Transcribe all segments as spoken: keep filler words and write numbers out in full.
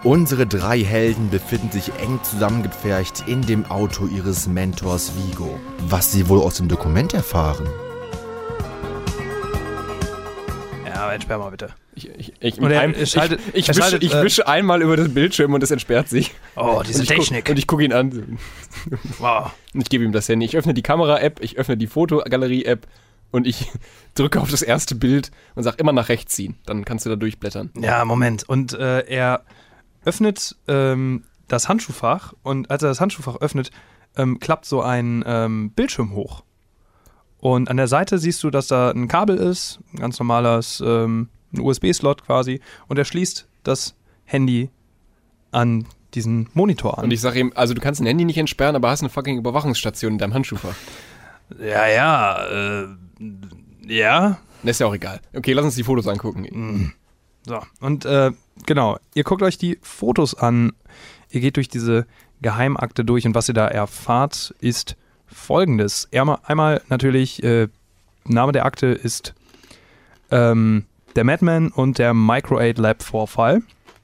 Unsere drei Helden befinden sich eng zusammengepfercht in dem Auto ihres Mentors Vigo. Was sie wohl aus dem Dokument erfahren? Ja, entsperr mal bitte. Ich, ich, ich, und er, einem, er schaltet, ich, ich, er wische, schaltet, ich äh, wische einmal über das Bildschirm und es entsperrt sich. Oh, diese und ich Technik. Guck, und ich gucke ihn an. Wow. Und ich gebe ihm das Handy. Ich öffne die Kamera-App, ich öffne die Fotogalerie-App und ich drücke auf das erste Bild und sage immer nach rechts ziehen. Dann kannst du da durchblättern. Ja, Moment. Und äh, er öffnet ähm, das Handschuhfach und als er das Handschuhfach öffnet, ähm, klappt so ein ähm, Bildschirm hoch. Und an der Seite siehst du, dass da ein Kabel ist, ein ganz normales ähm, ein U S B-Slot quasi, und er schließt das Handy an diesen Monitor an. Und ich sage ihm, also du kannst ein Handy nicht entsperren, aber hast eine fucking Überwachungsstation in deinem Handschuhfach. Ja, ja, äh, ja. Das ist ja auch egal. Okay, lass uns die Fotos angucken. Mhm. So, und äh, genau, ihr guckt euch die Fotos an, ihr geht durch diese Geheimakte durch und was ihr da erfahrt, ist Folgendes. Einmal natürlich, äh, Name der Akte ist ähm, der Madman und der Micro aid Lab Vorfall.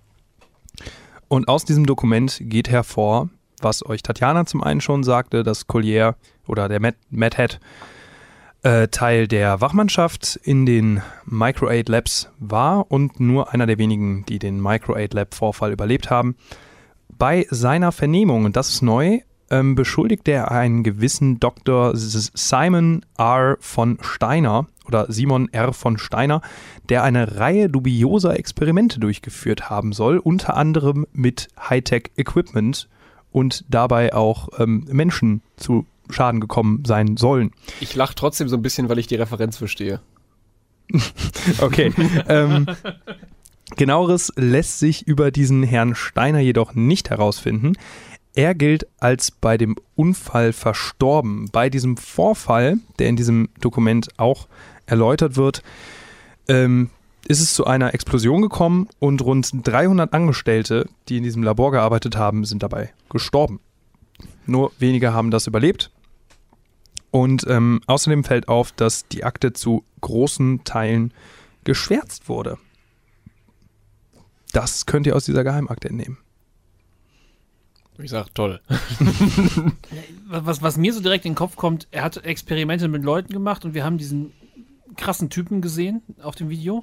Und aus diesem Dokument geht hervor, was euch Tatjana zum einen schon sagte, dass Collier oder der Mad, Mad Hat äh, Teil der Wachmannschaft in den Micro aid Labs war und nur einer der wenigen, die den Micro aid Lab Vorfall überlebt haben. Bei seiner Vernehmung, und das ist neu, ähm, beschuldigt er einen gewissen Doktor Simon R. von Steiner oder Simon R. von Steiner, der eine Reihe dubioser Experimente durchgeführt haben soll, unter anderem mit Hightech-Equipment und dabei auch ähm, Menschen zu Schaden gekommen sein sollen. Ich lache trotzdem so ein bisschen, weil ich die Referenz verstehe. Okay. ähm, Genaueres lässt sich über diesen Herrn Steiner jedoch nicht herausfinden. Er gilt als bei dem Unfall verstorben. Bei diesem Vorfall, der in diesem Dokument auch erläutert wird, ähm, ist es zu einer Explosion gekommen und rund dreihundert Angestellte, die in diesem Labor gearbeitet haben, sind dabei gestorben. Nur wenige haben das überlebt. Und ähm, außerdem fällt auf, dass die Akte zu großen Teilen geschwärzt wurde. Das könnt ihr aus dieser Geheimakte entnehmen. Ich sag, toll. was, was mir so direkt in den Kopf kommt, er hat Experimente mit Leuten gemacht und wir haben diesen krassen Typen gesehen auf dem Video.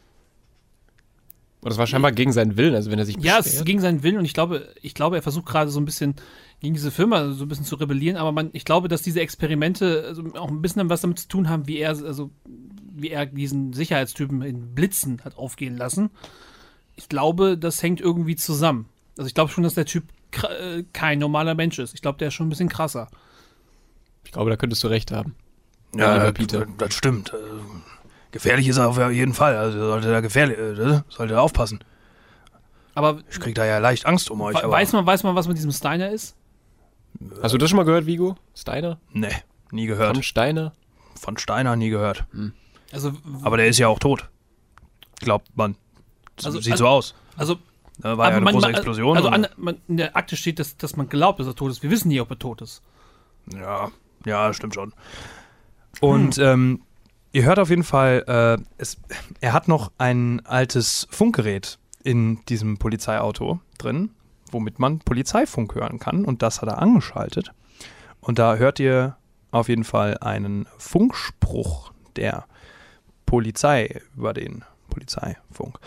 Und das war scheinbar gegen seinen Willen, also wenn er sich Ja, beschwert. es ist gegen seinen Willen und ich glaube, ich glaube, er versucht gerade so ein bisschen gegen diese Firma so ein bisschen zu rebellieren, aber man, ich glaube, dass diese Experimente also auch ein bisschen was damit zu tun haben, wie er, also wie er diesen Sicherheitstypen in Blitzen hat aufgehen lassen. Ich glaube, das hängt irgendwie zusammen. Also ich glaube schon, dass der Typ kein normaler Mensch ist. Ich glaube, der ist schon ein bisschen krasser. Ich glaube, da könntest du recht haben. Ja, ja Peter. Das stimmt. Gefährlich ist er auf jeden Fall. Also sollte da gefährlich, sollte da aufpassen. Aber ich krieg da ja leicht Angst um euch. We- weiß man, weiß man, was mit diesem Steiner ist? Hast du das schon mal gehört, Vigo? Steiner? Nee, nie gehört. Von Steiner? Von Steiner nie gehört. Hm. Also, aber der ist ja auch tot. Glaubt man. Also, Sieht also, so aus. Also da war ja eine man, große man, Explosion. Also an, man, in der Akte steht, dass, dass man glaubt, dass er tot ist. Wir wissen nie, ob er tot ist. Ja, ja, stimmt schon. Und hm. ähm, ihr hört auf jeden Fall, äh, es, er hat noch ein altes Funkgerät in diesem Polizeiauto drin, womit man Polizeifunk hören kann. Und das hat er angeschaltet. Und da hört ihr auf jeden Fall einen Funkspruch der Polizei über den Polizeifunk.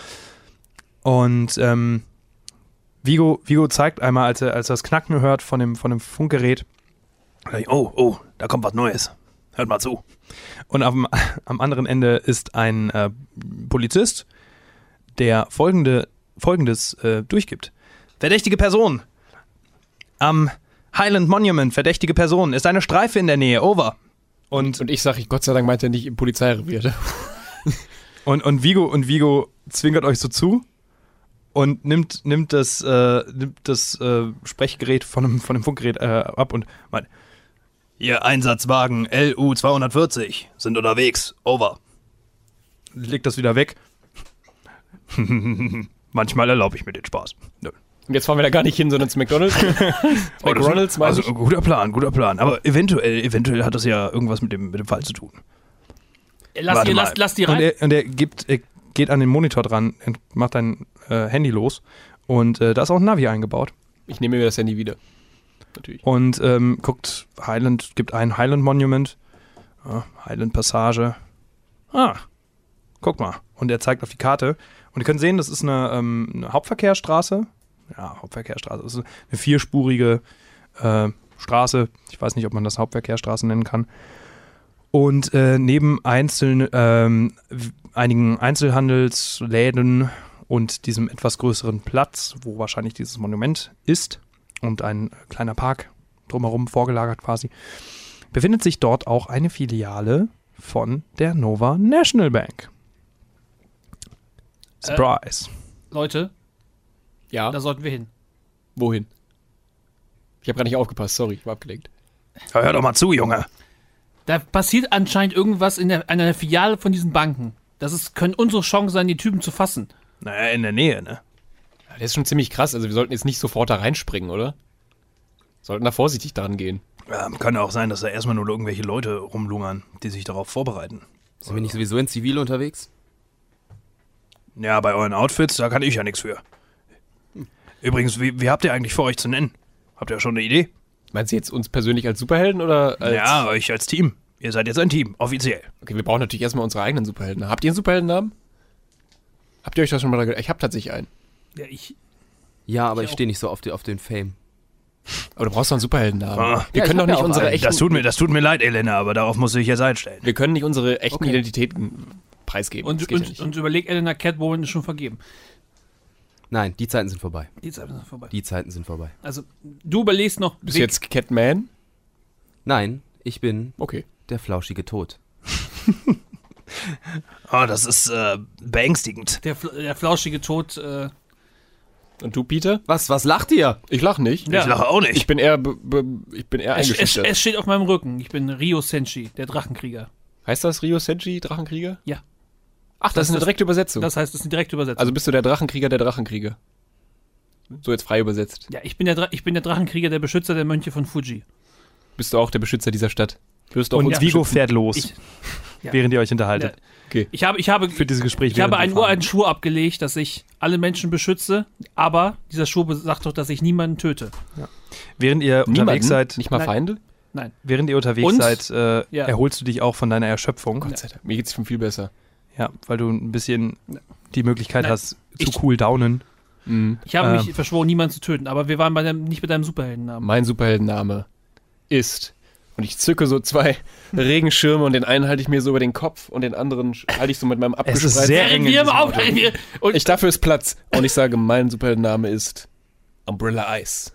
Und ähm, Vigo, Vigo zeigt einmal, als er, als er das Knacken hört von dem, von dem Funkgerät, oh, oh, da kommt was Neues. Hört mal zu. Und am, am anderen Ende ist ein äh, Polizist, der folgende, folgendes äh, durchgibt. Verdächtige Person. Am Highland Monument, verdächtige Person. Ist eine Streife in der Nähe. Over. Und, und ich sage, Gott sei Dank meint er nicht im Polizeirevier. und, und, Vigo, und Vigo zwinkert euch so zu und nimmt, nimmt das, äh, nimmt das äh, Sprechgerät von dem, von dem Funkgerät äh, ab und meint, Ihr Einsatzwagen L U zweihundertvierzig sind unterwegs. Over. Legt das wieder weg. Manchmal erlaube ich mir den Spaß. Nö. Und jetzt fahren wir da gar nicht hin, sondern zu McDonald's. oh, McDonald's, also ich. Guter Plan, guter Plan. Aber eventuell, eventuell hat das ja irgendwas mit dem, mit dem Fall zu tun. Lass die, lass, lass die rein. Und er, und er, gibt, er geht an den Monitor dran und macht ein äh, Handy los Und äh, da ist auch ein Navi eingebaut. Ich nehme mir das Handy wieder. Natürlich. Und ähm, guckt, Highland, gibt ein Highland Monument. Ja, Highland Passage. Ah, guck mal. Und er zeigt auf die Karte. Und ihr könnt sehen, das ist eine, ähm, eine Hauptverkehrsstraße. Ja, Hauptverkehrsstraße. Das ist eine vierspurige äh, Straße. Ich weiß nicht, ob man das Hauptverkehrsstraße nennen kann. Und äh, neben einzelnen, ähm, einigen Einzelhandelsläden und diesem etwas größeren Platz, wo wahrscheinlich dieses Monument ist und ein kleiner Park drumherum vorgelagert quasi, befindet sich dort auch eine Filiale von der Nova National Bank. Surprise. Äh, Leute, Ja, da sollten wir hin. wohin? Ich habe gar nicht aufgepasst, sorry, ich war abgelenkt. Hör doch mal zu, Junge. Da passiert anscheinend irgendwas in der, einer Filiale von diesen Banken. Das ist, können unsere Chancen sein, die Typen zu fassen. Naja, in der Nähe, ne? Ja, der ist schon ziemlich krass, also wir sollten jetzt nicht sofort da reinspringen, oder? Sollten da vorsichtig dran gehen. Ähm, kann ja auch sein, dass da erstmal nur irgendwelche Leute rumlungern, die sich darauf vorbereiten. Sind wir nicht sowieso in Zivil unterwegs? Ja, bei euren Outfits, da kann ich ja nichts für. Übrigens, wie, wie habt ihr eigentlich vor, euch zu nennen? Habt ihr schon eine Idee? Meinst du jetzt uns persönlich als Superhelden oder als... Ja, euch als Team. Ihr seid jetzt ein Team, offiziell. Okay, wir brauchen natürlich erstmal unsere eigenen Superhelden. Habt ihr einen Superheldennamen? Habt ihr euch das schon mal gedacht? Ich hab tatsächlich einen. Ja, ich. Ja, aber Ich ich auch. stehe nicht so auf, die, auf den Fame. Aber du brauchst doch einen Superheldennamen. Ah. Wir Ja, können ich doch hab nicht ja auch unsere einen. echten... Das tut mir, das tut mir leid, Elena, aber darauf muss ich jetzt einstellen. Wir können nicht unsere echten Okay. Identitäten preisgeben. das Und, geht ja und, nicht. und überleg, Elena, Catwoman ist schon vergeben. Nein, die Zeiten sind vorbei. Die Zeit ist vorbei. Die Zeiten sind vorbei. Also, du überlegst noch. Bist du jetzt Catman? Nein, ich bin Okay. der flauschige Tod. Oh, das ist äh, beängstigend. Der, Fl- der flauschige Tod. Äh, Und du, Peter? Was, was lacht ihr? Ich lach nicht. Ja. Ich lache auch nicht. Ich bin eher, be, be, ich bin eher es, es, eingeschüchtert. es steht auf meinem Rücken. Ich bin Ryo Senshi, der Drachenkrieger. Heißt das Ryo Senshi, Drachenkrieger? Ja. Ach, das, ist eine direkte Übersetzung. Das heißt, das ist eine direkte Übersetzung. Also bist du der Drachenkrieger der Drachenkrieger. So jetzt frei übersetzt. ja, ich bin, der Dra ich bin der Drachenkrieger, der Beschützer der Mönche von Fuji. Bist du auch der Beschützer dieser Stadt? Wirst du auch Und uns Vigo beschützen? fährt los, Ich- ja. während ihr euch unterhaltet. Okay. Ich habe, ich habe, Für dieses Gespräch. ich habe während einen wir fahren. uralten Schwur abgelegt, dass ich alle Menschen beschütze, aber dieser Schwur sagt doch, dass ich niemanden töte. Während ihr Niemanden? unterwegs seid, Nicht mal Nein. Feinde? Nein. während ihr unterwegs Und? seid, äh, Ja. erholst du dich auch von deiner Erschöpfung. Gott sei Dank. Mir geht's schon viel besser. Ja, weil du ein bisschen die Möglichkeit Nein. hast, zu Ich- cool downen. Mhm. Ich habe Ähm. mich verschworen, niemanden zu töten, aber wir waren bei deinem, nicht bei deinem Superheldennamen. Mein Superheldenname ist... Und ich zücke so zwei Regenschirme und den einen halte ich mir so über den Kopf und den anderen sch- halte ich so mit meinem Es abgespreizten... ist sehr eng Während in wir im diesem Auto, Auto. wir, und Ich dafür ist Platz. Und ich sage, mein Superheldenname ist Umbrella Ice.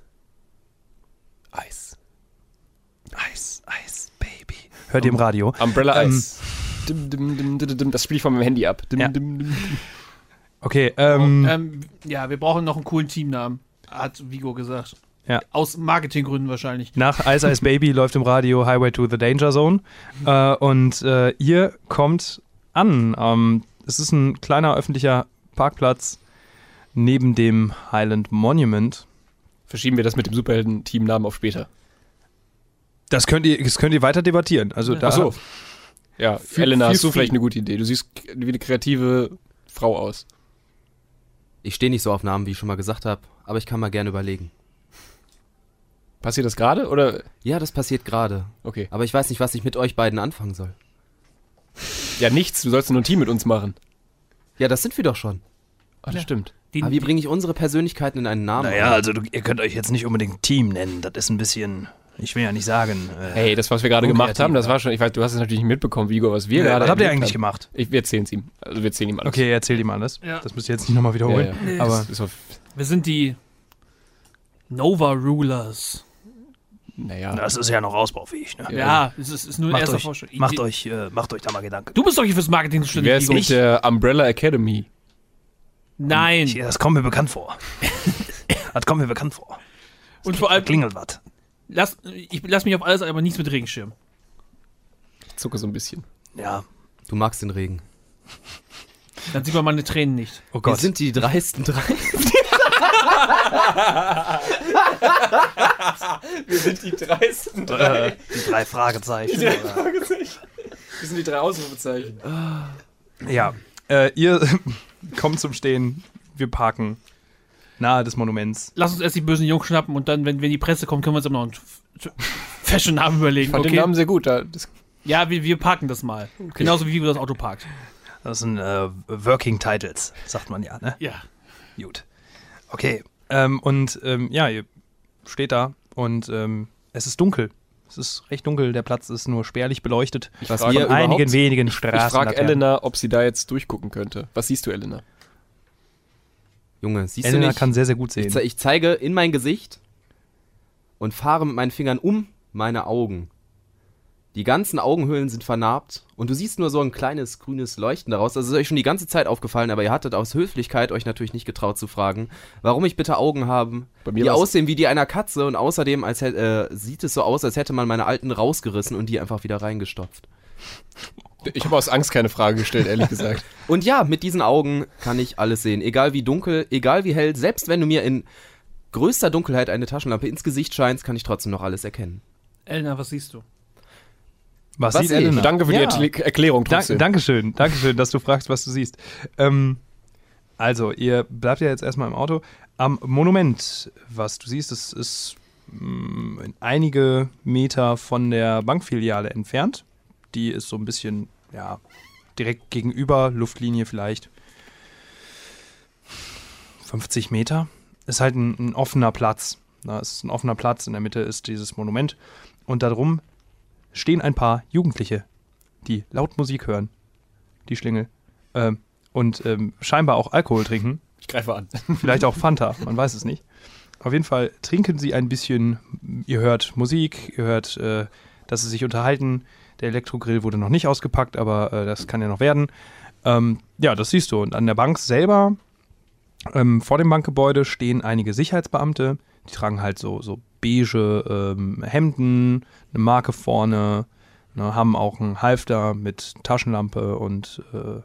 Ice. Eis, Eis, Baby. Hört ihr im Radio. Umbrella Ähm, Ice. Dim, dim, dim, dim, dim. Das spiele ich von meinem Handy ab. Dim, Ja. dim, dim. Okay, ähm, ähm, ja, wir brauchen noch einen coolen Teamnamen, hat Vigo gesagt. Ja. Aus Marketinggründen wahrscheinlich. nach Ice Ice Baby läuft im Radio Highway to the Danger Zone. Äh, und äh, ihr kommt an. Ähm, es ist ein kleiner öffentlicher Parkplatz neben dem Highland Monument. Verschieben wir das mit dem Superhelden-Teamnamen auf später. Das könnt ihr, das könnt ihr weiter debattieren. Also da, Ach so. Ja, Viel- Elena, viel hast du vielleicht viel. eine gute Idee? Du siehst k- wie eine kreative Frau aus. Ich stehe nicht so auf Namen, wie ich schon mal gesagt habe, aber ich kann mal gerne überlegen. Passiert das gerade oder? Ja, das passiert gerade. Okay. Aber ich weiß nicht, was ich mit euch beiden anfangen soll. Ja, nichts. Du sollst nur ein Team mit uns machen. Ja, das sind wir doch schon. Ach, das Ja. stimmt. Die, Aber wie bringe ich unsere Persönlichkeiten in einen Namen? naja, ein? also du, ihr könnt euch jetzt nicht unbedingt Team nennen. Das ist ein bisschen, ich will ja nicht sagen. Äh, Hey, das, was wir gerade gemacht unkreativ, haben, das ja. war schon, ich weiß, du hast es natürlich nicht mitbekommen, Vigo, was wir äh, gerade was habt ihr erlebt eigentlich haben. gemacht? Ich, wir erzählen es ihm. Also wir erzählen ihm alles. Okay, erzählt ihm alles. Ja. Das müsst ihr jetzt nicht nochmal Ja, wiederholen. ja. Nee, Aber Das ist auf, wir sind die Nova Rulers. naja. das ist ja noch ausbaufähig. Ne? Ja. Ja, es ist, ist nur ein Macht, erster euch, Vorschlag. macht, Die- euch, äh, macht euch da mal Gedanken. Du bist doch hier fürs Marketing Wie zuständig, wär's Vigo. mit der Umbrella Academy? Nein. Ich, das kommt mir bekannt vor. Das kommt mir bekannt vor. Und vor allem, Klingelt was. lass, ich lass mich auf alles, aber nichts mit Regenschirm. Ich zucke so ein bisschen. Ja. Du magst den Regen. Dann sieht man meine Tränen nicht. Oh Wir Gott. sind die dreisten drei. Wir sind die dreisten äh, die drei Fragezeichen. oder? Wir sind die drei Ausrufezeichen. Ja. Äh, ihr kommt zum Stehen. Wir parken. nahe des Monuments. Lass uns erst die bösen Jungs schnappen und dann, wenn, wenn die Presse kommt, können wir uns immer noch einen F- Fashion-Namen überlegen. Ich fand Okay? den Namen sehr gut. Da, das, Ja, wir, wir parken das mal. Genauso wie Vigo das Auto parkt. Das sind äh, Working Titles, sagt man ja, ne? Ja. Gut. Okay. Ähm, und ähm, ja, ihr steht da und ähm, es ist dunkel. Es ist recht dunkel, der Platz ist nur spärlich beleuchtet. ich Was frage wir Von einigen überhaupt- wenigen ich Straßen. frag Elena, ob sie da jetzt durchgucken könnte. Was siehst du, Elena? Junge, siehst Elena du nicht? kann sehr, sehr gut ich, sehen. ze ich zeige in mein Gesicht und fahre mit meinen Fingern um meine Augen. Die ganzen Augenhöhlen sind vernarbt und du siehst nur so ein kleines grünes Leuchten daraus. Das ist euch schon die ganze Zeit aufgefallen, aber ihr hattet aus Höflichkeit euch natürlich nicht getraut zu fragen, warum ich bitte Augen haben, Bei mir die war's- aussehen wie die einer Katze und außerdem als hätt, äh, sieht es so aus, als hätte man meine alten rausgerissen und die einfach wieder reingestopft. Ich habe aus Angst keine Frage gestellt, ehrlich gesagt. Und ja, mit diesen Augen kann ich alles sehen. Egal wie dunkel, egal wie hell, selbst wenn du mir in größter Dunkelheit eine Taschenlampe ins Gesicht scheinst, kann ich trotzdem noch alles erkennen. Elena, was siehst du? Was, Was sieht sehe ich? Elena? Danke für Ja. die Erkl- Erklärung Da, trotzdem. Dankeschön, Dankeschön, dass du fragst, was du siehst. Ähm, also, ihr bleibt ja jetzt erstmal im Auto. Am Monument, was du siehst, das ist mh, einige Meter von der Bankfiliale entfernt. Die ist so ein bisschen, ja, direkt gegenüber, Luftlinie vielleicht fünfzig Meter. Ist halt ein, ein offener Platz. Na, es ist ein offener Platz, in der Mitte ist dieses Monument. Und darum stehen ein paar Jugendliche, die laut Musik hören, die Schlingel, ähm, und ähm, scheinbar auch Alkohol trinken, Ich greife an. vielleicht auch Fanta, man weiß es nicht. Auf jeden Fall trinken sie ein bisschen, ihr hört Musik, ihr hört, äh, dass sie sich unterhalten. Der Elektrogrill wurde noch nicht ausgepackt, aber äh, das kann ja noch werden. Ähm, ja, das siehst du. Und an der Bank selber, ähm, vor dem Bankgebäude, stehen einige Sicherheitsbeamte, die tragen halt so, so beige ähm, Hemden, eine Marke vorne, ne, haben auch einen Halfter mit Taschenlampe und äh,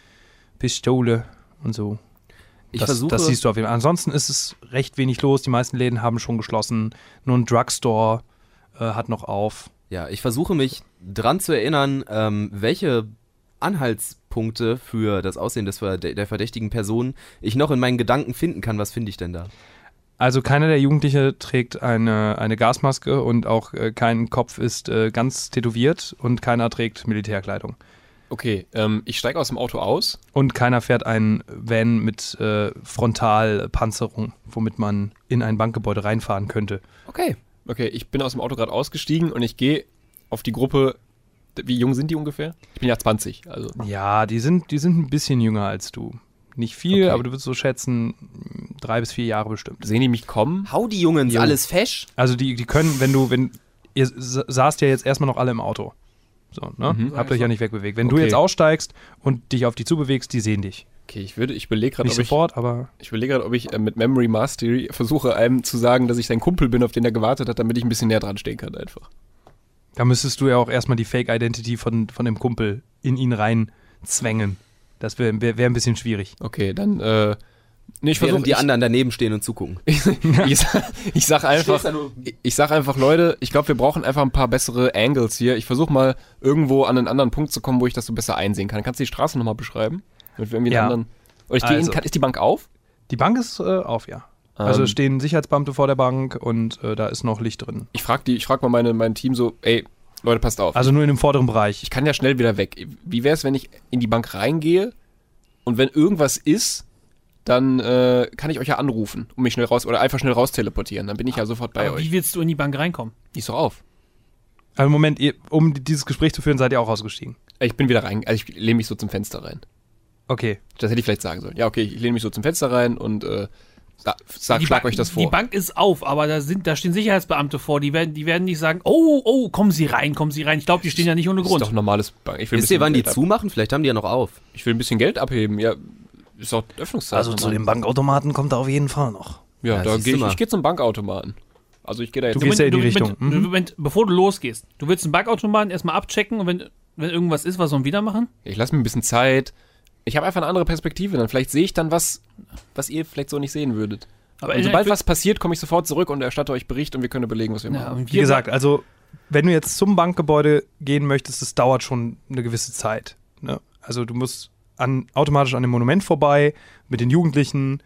Pistole und so. Ich das, versuche, das siehst du auf jeden Fall. Ansonsten ist es recht wenig los. Die meisten Läden haben schon geschlossen. Nur ein Drugstore äh, hat noch auf. ja, ich versuche mich dran zu erinnern, ähm, welche Anhaltspunkte für das Aussehen des, Ver- der verdächtigen Person ich noch in meinen Gedanken finden kann. Was finde ich denn da? Also keiner der Jugendliche trägt eine, eine Gasmaske und auch äh, kein Kopf ist äh, ganz tätowiert und keiner trägt Militärkleidung. Okay, ähm, ich steige aus dem Auto aus. Und keiner fährt einen Van mit äh, Frontalpanzerung, womit man in ein Bankgebäude reinfahren könnte. Okay. Okay, ich bin aus dem Auto gerade ausgestiegen und ich gehe auf die Gruppe. Wie jung sind die ungefähr? Ich bin ja zwanzig, also. Ja, die sind, die sind ein bisschen jünger als du. Nicht viel, Okay. aber du würdest so schätzen, drei bis vier Jahre bestimmt. Sehen die mich kommen? Hau die Jungs, Jo. alles fesch? Also die, die können, wenn du, wenn, ihr sa- saßt ja jetzt erstmal noch alle im Auto. So, ne? Mhm. Habt euch ja nicht wegbewegt. Wenn du Okay. jetzt aussteigst und dich auf die zubewegst, die sehen dich. Okay, ich würde, ich überlege gerade, Nicht ob ich, sofort, aber ich überlege gerade, ob ich äh, mit Memory Mastery versuche, einem zu sagen, dass ich sein Kumpel bin, auf den er gewartet hat, damit ich ein bisschen näher dran stehen kann einfach. da müsstest du ja auch erstmal die Fake-Identity von, von dem Kumpel in ihn rein zwängen. Das wäre wär, wär ein bisschen schwierig. Okay, dann, äh, nee, ich versuche, Während die ich, anderen daneben stehen und zugucken. ich, sag, ich sag einfach, ich, ich sag einfach, Leute, ich glaube, wir brauchen einfach ein paar bessere Angles hier. Ich versuche mal irgendwo an einen anderen Punkt zu kommen, wo ich das so besser einsehen kann. Kannst du die Straße nochmal beschreiben? Damit wir irgendwie Ja. einen anderen, oder ich gehe Also. in, kann, ist die Bank auf? Die Bank ist äh, auf, ja. Also Ähm, es stehen Sicherheitsbeamte vor der Bank und äh, da ist noch Licht drin. Ich frage die, ich frag mal meine, mein Team so, ey, Leute, passt auf. Also nur in dem vorderen Bereich. Ich kann ja schnell wieder weg. Wie wäre es, wenn ich in die Bank reingehe und wenn irgendwas ist, dann äh, kann ich euch ja anrufen und mich schnell raus oder einfach schnell raus teleportieren. Dann bin ich ja sofort bei Aber euch. wie willst du in die Bank reinkommen? Die ist doch auf. Also Moment, ihr, um dieses Gespräch zu führen, seid ihr auch ausgestiegen. Ich bin wieder rein, also ich lehne mich so zum Fenster rein. Okay. Das hätte ich vielleicht sagen sollen. Ja, okay, ich lehne mich so zum Fenster rein und äh, sa sag, Die schlag Bank- euch das Die vor. Bank ist auf, aber da, sind, da stehen Sicherheitsbeamte vor. Die werden, die werden nicht sagen, oh, oh, kommen Sie rein, kommen Sie rein. Ich glaube, die stehen ja nicht ohne Das ist Grund. doch ein normales Bank. Ich will ein Wisst ihr, bisschen wann die Geld ab- zumachen? Vielleicht haben die ja noch auf. Ich will ein bisschen Geld abheben. Ja, ist doch Öffnungszeit. Also zu dem Bankautomaten kommt er auf jeden Fall noch. Ja, Ja, da siehst gehe du ich, mal. ich gehe zum Bankautomaten. Also ich gehe da jetzt Du gehst ja in die Moment, Richtung. Moment, Mhm. Moment, bevor du losgehst, du willst einen Bankautomaten erstmal abchecken und wenn, wenn irgendwas ist, was sollen wir wieder machen? Ich lasse mir ein bisschen Zeit. Ich habe einfach eine andere Perspektive. Dann vielleicht sehe ich dann was, was ihr vielleicht so nicht sehen würdet. Aber Und ich sobald will- was passiert, komme ich sofort zurück und erstatte euch Bericht und wir können überlegen, was wir Ja, machen. und Wie wir- gesagt, also wenn du jetzt zum Bankgebäude gehen möchtest, das dauert schon eine gewisse Zeit. Ne? Also du musst an, automatisch an dem Monument vorbei mit den Jugendlichen.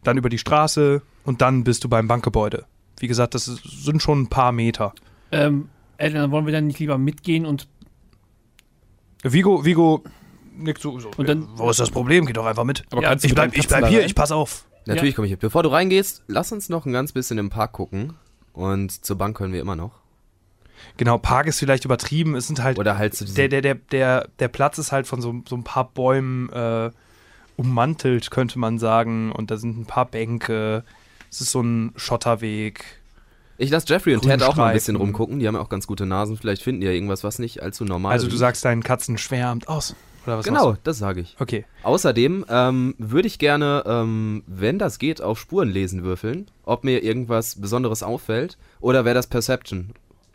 dann über die Straße und dann bist du beim Bankgebäude. Wie gesagt, das ist, sind schon ein paar Meter. Ähm, Ellen, dann wollen wir dann nicht lieber mitgehen und Vigo, Vigo nickt so, so. Und dann- wo ist das Problem? Geh doch einfach mit. Aber Ja, kannst du Ich mit bleib, deinen ich bleib Katzen hier, da ich pass auf. Natürlich komme ich mit. Bevor du reingehst, lass uns noch ein ganz bisschen im Park gucken. Und zur Bank können wir immer noch. Genau, Park ist vielleicht übertrieben. Es sind halt Oder halt zu diesem... der, der, der, der, der Platz ist halt von so, so ein paar Bäumen äh, ummantelt, könnte man sagen. Und da sind ein paar Bänke. Es ist so ein Schotterweg. Ich lasse Jeffrey und Ted auch mal ein bisschen Grünstreifen. rumgucken. Die haben ja auch ganz gute Nasen. Vielleicht finden die ja irgendwas, was nicht allzu normal Also ist. du sagst, deinen Katzen schwärmt aus. Oder was Genau, machst das sage ich. du? Okay. Außerdem ähm, würde ich gerne, ähm, wenn das geht, auf Spurenlesen würfeln. Ob mir irgendwas Besonderes auffällt. Oder wäre das Perception?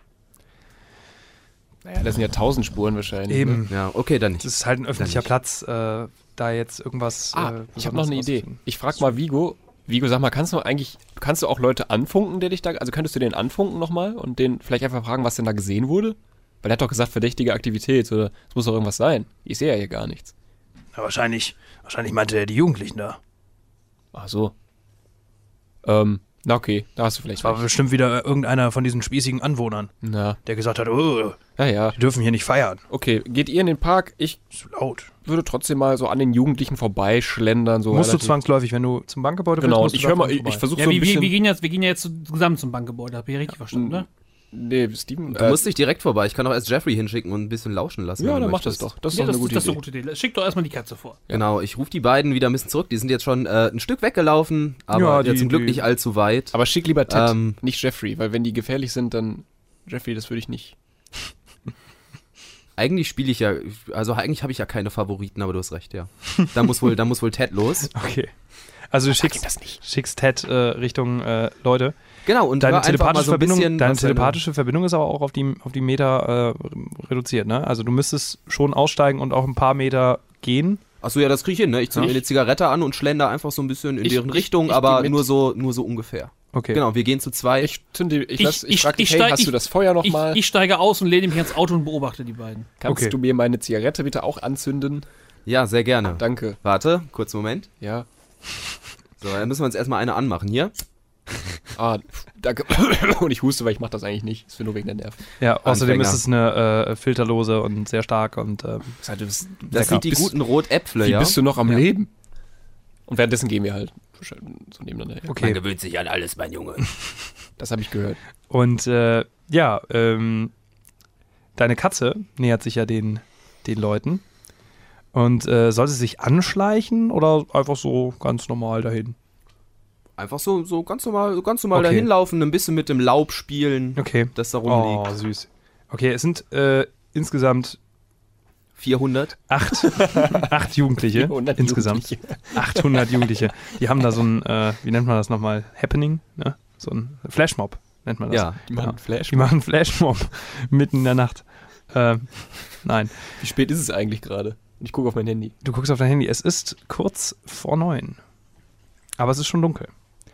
Naja, das sind ja tausend Spuren wahrscheinlich. Ne? Eben. Ja, okay, dann Es nicht. ist halt ein öffentlicher nicht. Platz, äh, da jetzt irgendwas. Ah, äh, ich habe noch eine Besonderes Idee. rauszufinden. Ich frage mal Vigo. Vigo, sag mal, kannst du eigentlich, kannst du auch Leute anfunken, der dich da, also könntest du den anfunken nochmal und den vielleicht einfach fragen, was denn da gesehen wurde? Weil er hat doch gesagt, verdächtige Aktivität oder es muss doch irgendwas sein. Ich sehe ja hier gar nichts. Ja, wahrscheinlich, wahrscheinlich meinte er die Jugendlichen da. Ach so. Ähm, na okay, da hast du vielleicht Das war recht. bestimmt wieder irgendeiner von diesen spießigen Anwohnern, Na, der gesagt hat, oh, ja, ja. wir dürfen hier nicht feiern. Okay, geht ihr in den Park? Ich Ist zu laut. würde trotzdem mal so an den Jugendlichen vorbeischlendern. So Musst du relativ- zwangsläufig, wenn du zum Bankgebäude Genau, willst, und musst ich du höre mal, davon ich, ich vorbei. versuche ja, so ein wir, wir, bisschen... wir, gehen jetzt, wir gehen jetzt zu- zusammen zum Bankgebäude, habt ihr richtig verstanden, ne? Nee, Steven, Du musst dich direkt vorbei. Ich kann auch erst Jeffrey hinschicken und ein bisschen lauschen lassen. ja, wenn du dann mach das möchtest. doch. Das ist Ja, doch das, eine gute das ist Idee. eine gute Idee. Schick doch erstmal die Katze vor. Genau, ich rufe die beiden wieder ein bisschen zurück. Die sind jetzt schon äh, ein Stück weggelaufen, aber Ja, ja, die- zum Glück die- nicht allzu weit. Aber schick lieber Ted, Ähm, nicht Jeffrey, weil wenn die gefährlich sind, dann... Jeffrey, das würde ich nicht. Eigentlich spiele ich ja, also eigentlich habe ich ja keine Favoriten, aber du hast recht, ja. Da muss wohl, da muss wohl Ted los. Okay. Also du schickst, das nicht. schickst Ted äh, Richtung äh, Leute. Genau, und Deine hör einfach mal telepathische, so ein Verbindung, bisschen, deine was deine- telepathische Verbindung ist aber auch auf die, auf die Meter äh, reduziert, ne? Also du müsstest schon aussteigen und auch ein paar Meter gehen. Achso, ja, das kriege ich hin, ne? Ich zünde Ja. mir eine Zigarette an und schlender einfach so ein bisschen in Ich- deren ich- Richtung, ich aber geh mit. nur so, nur so ungefähr. Okay. Genau, wir gehen zu zweit. Ich zünde, ich, Ich- lass, ich, ich- frag dich, ich hey, steig- hast du ich- das Feuer noch Ich, mal? ich steige aus und lehne mich ans Auto und beobachte die beiden. Kannst Okay. du mir meine Zigarette bitte auch anzünden? Ja, sehr gerne. Danke. Warte, kurzen Moment. Ja. So, dann müssen wir uns erstmal eine anmachen hier. Ah, pf, danke. Und ich huste, weil ich mache das eigentlich nicht. Das ist nur wegen der Nerven. Ja, außerdem Anfänger. ist es eine äh, filterlose und sehr stark und ähm, Das Das Lecker. sind die Bist- guten Rotäpfle, Wie ja. bist du noch am Ja. Leben? Und währenddessen gehen wir halt so nebeneinander her. okay. gewöhnt sich an alles, mein Junge. Das habe ich gehört. Und äh, ja, ähm, deine Katze nähert sich ja den, den Leuten. Und äh, soll sie sich anschleichen oder einfach so ganz normal dahin? Einfach so, so ganz normal, so ganz normal Okay. dahin laufen, ein bisschen mit dem Laub spielen, Okay. das da Oh, rumliegt. süß. Okay, es sind äh, insgesamt vierhundert. acht, acht Jugendliche vierhundert insgesamt. Jugendliche. achthundert Jugendliche. Die haben da so ein, äh, wie nennt man das nochmal? Happening? Ne? So ein Flashmob nennt man das. Ja. Die machen Flash. Die machen Flashmob mitten in der Nacht. Ähm, nein. Wie spät ist es eigentlich gerade? Und ich gucke auf mein Handy. Du guckst auf dein Handy. Es ist kurz vor neun. Aber es ist schon dunkel.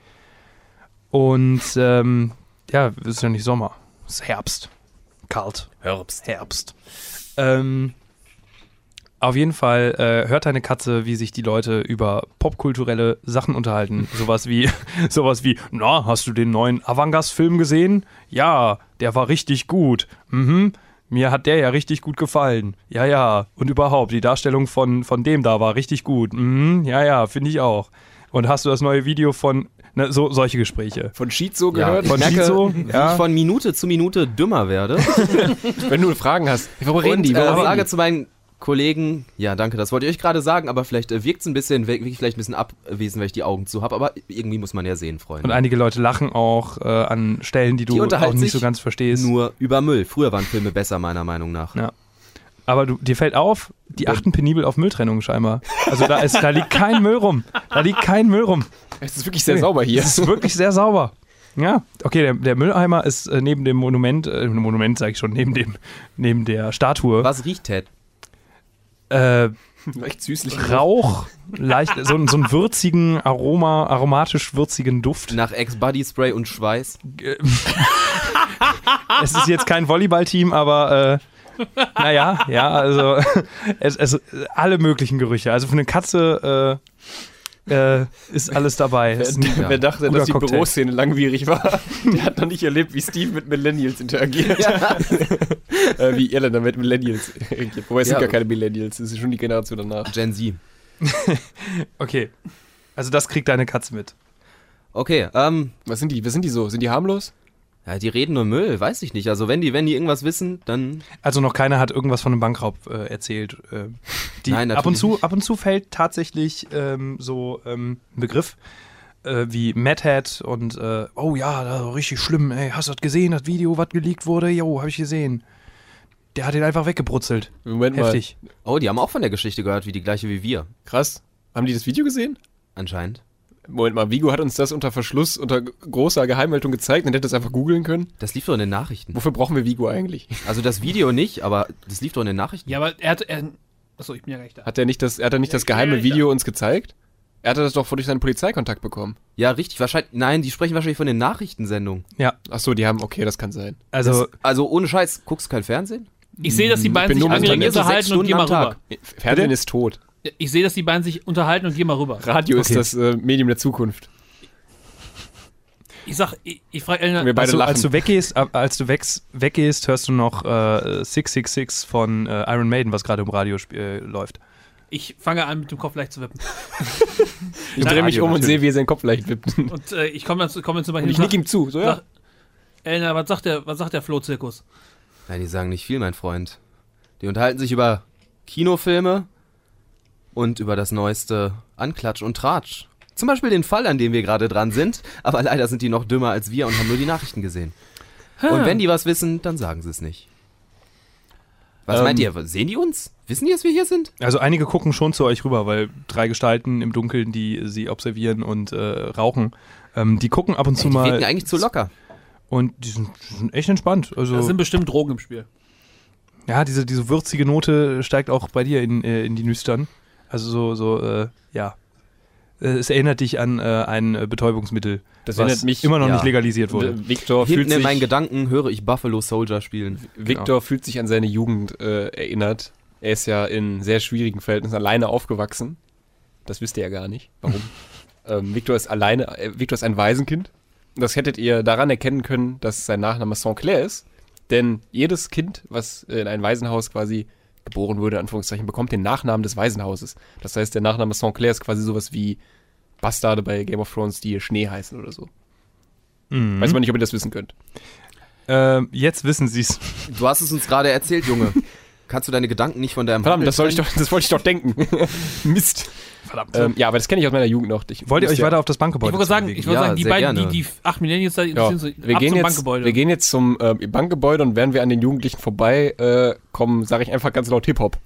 Und ähm, ja, es ist ja nicht Sommer. Es ist Herbst. Kalt. Herbst. Herbst. Ähm, auf jeden Fall äh, hört deine Katze, wie sich die Leute über popkulturelle Sachen unterhalten. Sowas wie, sowas wie, na, hast du den neuen Avangas-Film gesehen? Ja, der war richtig gut. Mhm. Mir hat der ja richtig gut gefallen. Ja, ja. Und überhaupt, die Darstellung von, von dem da war richtig gut. Mhm. Ja, ja, finde ich auch. Und hast du das neue Video von, ne, so, solche Gespräche. Von Shizo Ja, gehört? ich Von merke, Shizo, wie ja. ich von Minute zu Minute dümmer werde. Wenn du Fragen hast. Worüber reden Und die? äh, Worüber reden sage die? zu meinen Kollegen, ja, danke, das wollte ich euch gerade sagen, aber vielleicht äh, wirkt es ein bisschen, wirklich vielleicht ein bisschen abwesend, weil ich die Augen zu habe, aber irgendwie muss man ja sehen, Freunde. Und einige Leute lachen auch äh, an Stellen, die Die du auch unterhalten nicht sich so ganz verstehst. Nur über Müll. Früher waren Filme besser, meiner Meinung nach. Ja. Aber du, dir fällt auf, die achten penibel auf Mülltrennung scheinbar. Also da, ist, da liegt kein Müll rum. Da liegt kein Müll rum. Es ist wirklich sehr Nee, sauber hier. Es ist wirklich sehr sauber. Ja, okay, der, der Mülleimer ist äh, neben dem Monument, äh, Monument sage ich schon, neben, dem, neben der Statue, Was riecht Ted? äh, Echt süßlich. Rauch, leicht, so, so einen würzigen, Aroma, aromatisch würzigen Duft. Nach Ex-Body-Spray und Schweiß? Es ist jetzt kein Volleyballteam, aber äh, naja, ja, also es, es, alle möglichen Gerüche. Also für eine Katze äh, ist alles dabei. Wer, Ist ein wer dachte, guter dass die Cocktail. Büroszene langwierig war, der hat noch nicht erlebt, wie Steve mit Millennials interagiert. Ja. äh, wie Irländer mit Millennials interagiert. Wobei es Ja. sind gar keine Millennials, es ist schon die Generation danach. Gen Z. Okay, also das kriegt deine Katze mit. Okay, ähm, Was sind die? Was sind die so? Sind die harmlos? ja, die reden nur Müll, weiß ich nicht. Also wenn die, wenn die irgendwas wissen, dann Also noch keiner hat irgendwas von einem Bankraub äh, erzählt. Äh, die Nein, ab und natürlich zu, nicht. ab und zu fällt tatsächlich ähm, so ähm, ein Begriff äh, wie Mad Hat und äh, oh ja, das war richtig schlimm. Ey, hast du das gesehen, das Video, was geleakt wurde? Jo, hab ich gesehen. Der hat ihn einfach weggebrutzelt. Moment Heftig. Oh, die haben auch von der Geschichte gehört, wie die gleiche wie wir, mal. Krass. Haben die das Video gesehen? anscheinend. Moment mal, Vigo hat uns das unter Verschluss, unter großer Geheimhaltung gezeigt und hätte das einfach googeln können. Das lief doch in den Nachrichten. Wofür brauchen wir Vigo eigentlich? Also das Video nicht, aber das lief doch in den Nachrichten. Ja, aber er hat. Er, achso, ich bin ja gar nicht da. Hat er nicht das, er hat er nicht das geheime Video uns gezeigt? Er hatte das doch durch seinen Polizeikontakt bekommen. Ja, richtig, wahrscheinlich, nein, die sprechen wahrscheinlich von den Nachrichtensendungen. Ja, Achso, die haben, okay, das kann sein. also Das, also ohne Scheiß, guckst du kein Fernsehen? Ich sehe, dass die beiden bin sich nur mit angeregt Internet. unterhalten Sechs und geh mal Stunden am rüber. Tag. Fernsehen ist tot. Ich sehe, dass die beiden sich unterhalten und geh mal rüber. Radio Okay. ist das äh, Medium der Zukunft. Ich sag, ich, ich frage Elena, Wir beide als du, lachen. als du weggehst, ab- als du wegs, weggehst, hörst du noch äh, six six six von äh, Iron Maiden, was gerade im Radio sp- äh, läuft. ich fange an, mit dem Kopf leicht zu wippen. Ich drehe mich Radio um und natürlich. sehe, wie er seinen Kopf leicht wippt. Und Und äh, ich komme dann, zu- komm dann zum Beispiel ich nick ihm zu. So, ja. sag, Elena, was sagt der, was sagt der Flohzirkus? Nein, die sagen nicht viel, mein Freund. Die unterhalten sich über Kinofilme und über das neueste Anklatsch und Tratsch. Zum Beispiel den Fall, an dem wir gerade dran sind, aber leider sind die noch dümmer als wir und haben nur die Nachrichten gesehen. Und wenn die was wissen, dann sagen sie es nicht. Was Ähm. meint ihr? Sehen die uns? Wissen die, dass wir hier sind? Also einige gucken schon zu euch rüber, weil drei Gestalten im Dunkeln, die sie observieren und äh, rauchen, ähm, die gucken ab und zu Ey, die mal wirken eigentlich zu locker. und die sind, die sind echt entspannt. Also Da sind bestimmt Drogen im Spiel. ja, diese, diese würzige Note steigt auch bei dir in, äh, in die Nüstern. Also so, so äh, ja. Äh, Es erinnert dich an äh, ein äh, Betäubungsmittel, Das was erinnert mich- immer noch ja. nicht legalisiert wurde. Victor fühlt Hinten in sich, meinen Gedanken höre ich Buffalo Soldier spielen. Victor fühlt sich an seine Jugend äh, erinnert. Er ist ja in sehr schwierigen Verhältnissen alleine aufgewachsen. Das wisst ihr ja gar nicht. Warum? ähm, Victor ist alleine, äh, Victor ist ein Waisenkind. Das hättet ihr daran erkennen können, dass sein Nachname Saint-Clair ist. Denn jedes Kind, was in ein Waisenhaus quasi geboren wurde, in Anführungszeichen, bekommt den Nachnamen des Waisenhauses. Das heißt, der Nachname Saint-Clair ist quasi sowas wie Bastarde bei Game of Thrones, die Schnee heißen oder so. Mhm. Weiß man nicht, ob ihr das wissen könnt. Ähm, jetzt wissen sie es. Du hast es uns gerade erzählt, Junge. Kannst du deine Gedanken nicht von deinem Verdammt, Handel das, soll ich trennen? doch, das wollte ich doch denken. Mist. Verdammt. Ähm, ja, aber das kenne ich aus meiner Jugend noch. Ich Wollt ihr euch ja, weiter auf das Ich Bankgebäude wollte sagen, zubewegen? ich wollte Ja, sagen, die sehr beiden, gerne. die, die acht Millennials da ja, interessieren so wir, ab gehen zum jetzt, Bankgebäude. wir gehen jetzt zum äh, Bankgebäude und während wir an den Jugendlichen vorbei äh, kommen, sage ich einfach ganz laut Hip-Hop.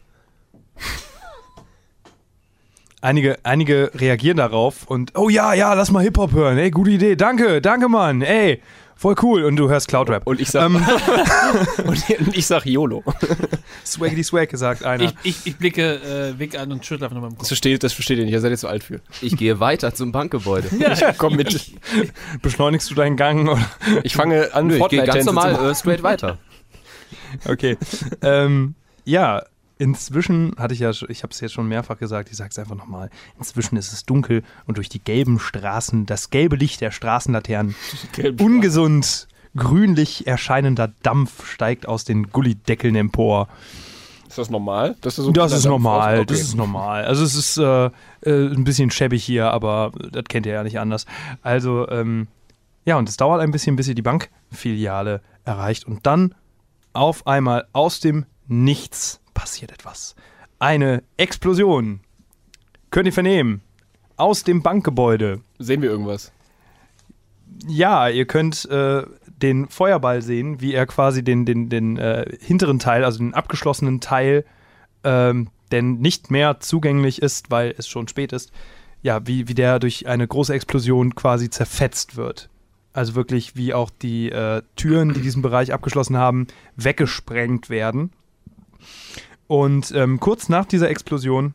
Einige, einige reagieren darauf und oh ja, ja, lass mal Hip-Hop hören. Ey, gute Idee. Danke, danke, Mann. Ey, voll cool. Und du hörst Cloud-Rap. Und ich sag, Ähm, und, und ich sag YOLO. Swaggity Swag, sagt einer. ich, ich, ich blicke äh, Vic an und schüttle einfach nochmal im Das Kopf. versteht, das versteht ihr nicht, ihr seid jetzt zu alt für. Ich gehe weiter zum Bankgebäude. Ja, komm mit. Beschleunigst du deinen Gang? Oder? Ich fange an, Nö, ich gehe Fortnite-Tänze ganz zu normal machen. äh, straight weiter. Okay. ähm, ja, inzwischen hatte ich ja, sch- ich habe es jetzt schon mehrfach gesagt, ich sage es einfach nochmal. Inzwischen ist es dunkel und durch die gelben Straßen, das gelbe Licht der Straßenlaternen, ungesund grünlich erscheinender Dampf steigt aus den Gullideckeln empor. Ist das normal? Das ist, so Das ist Dampf normal, raus? Okay. das ist normal. Also es ist äh, äh, ein bisschen schäbig hier, aber das kennt ihr ja nicht anders. Also, ähm, ja, und es dauert ein bisschen, bis ihr die Bankfiliale erreicht und dann auf einmal aus dem Nichts passiert etwas. Eine Explosion. Könnt ihr vernehmen. Aus dem Bankgebäude. Sehen wir irgendwas? Ja, ihr könnt äh, den Feuerball sehen, wie er quasi den, den, den äh, hinteren Teil, also den abgeschlossenen Teil, ähm, der nicht mehr zugänglich ist, weil es schon spät ist, ja, wie, wie der durch eine große Explosion quasi zerfetzt wird. Also wirklich, wie auch die äh, Türen, die diesen Bereich abgeschlossen haben, weggesprengt werden. Und ähm, kurz nach dieser Explosion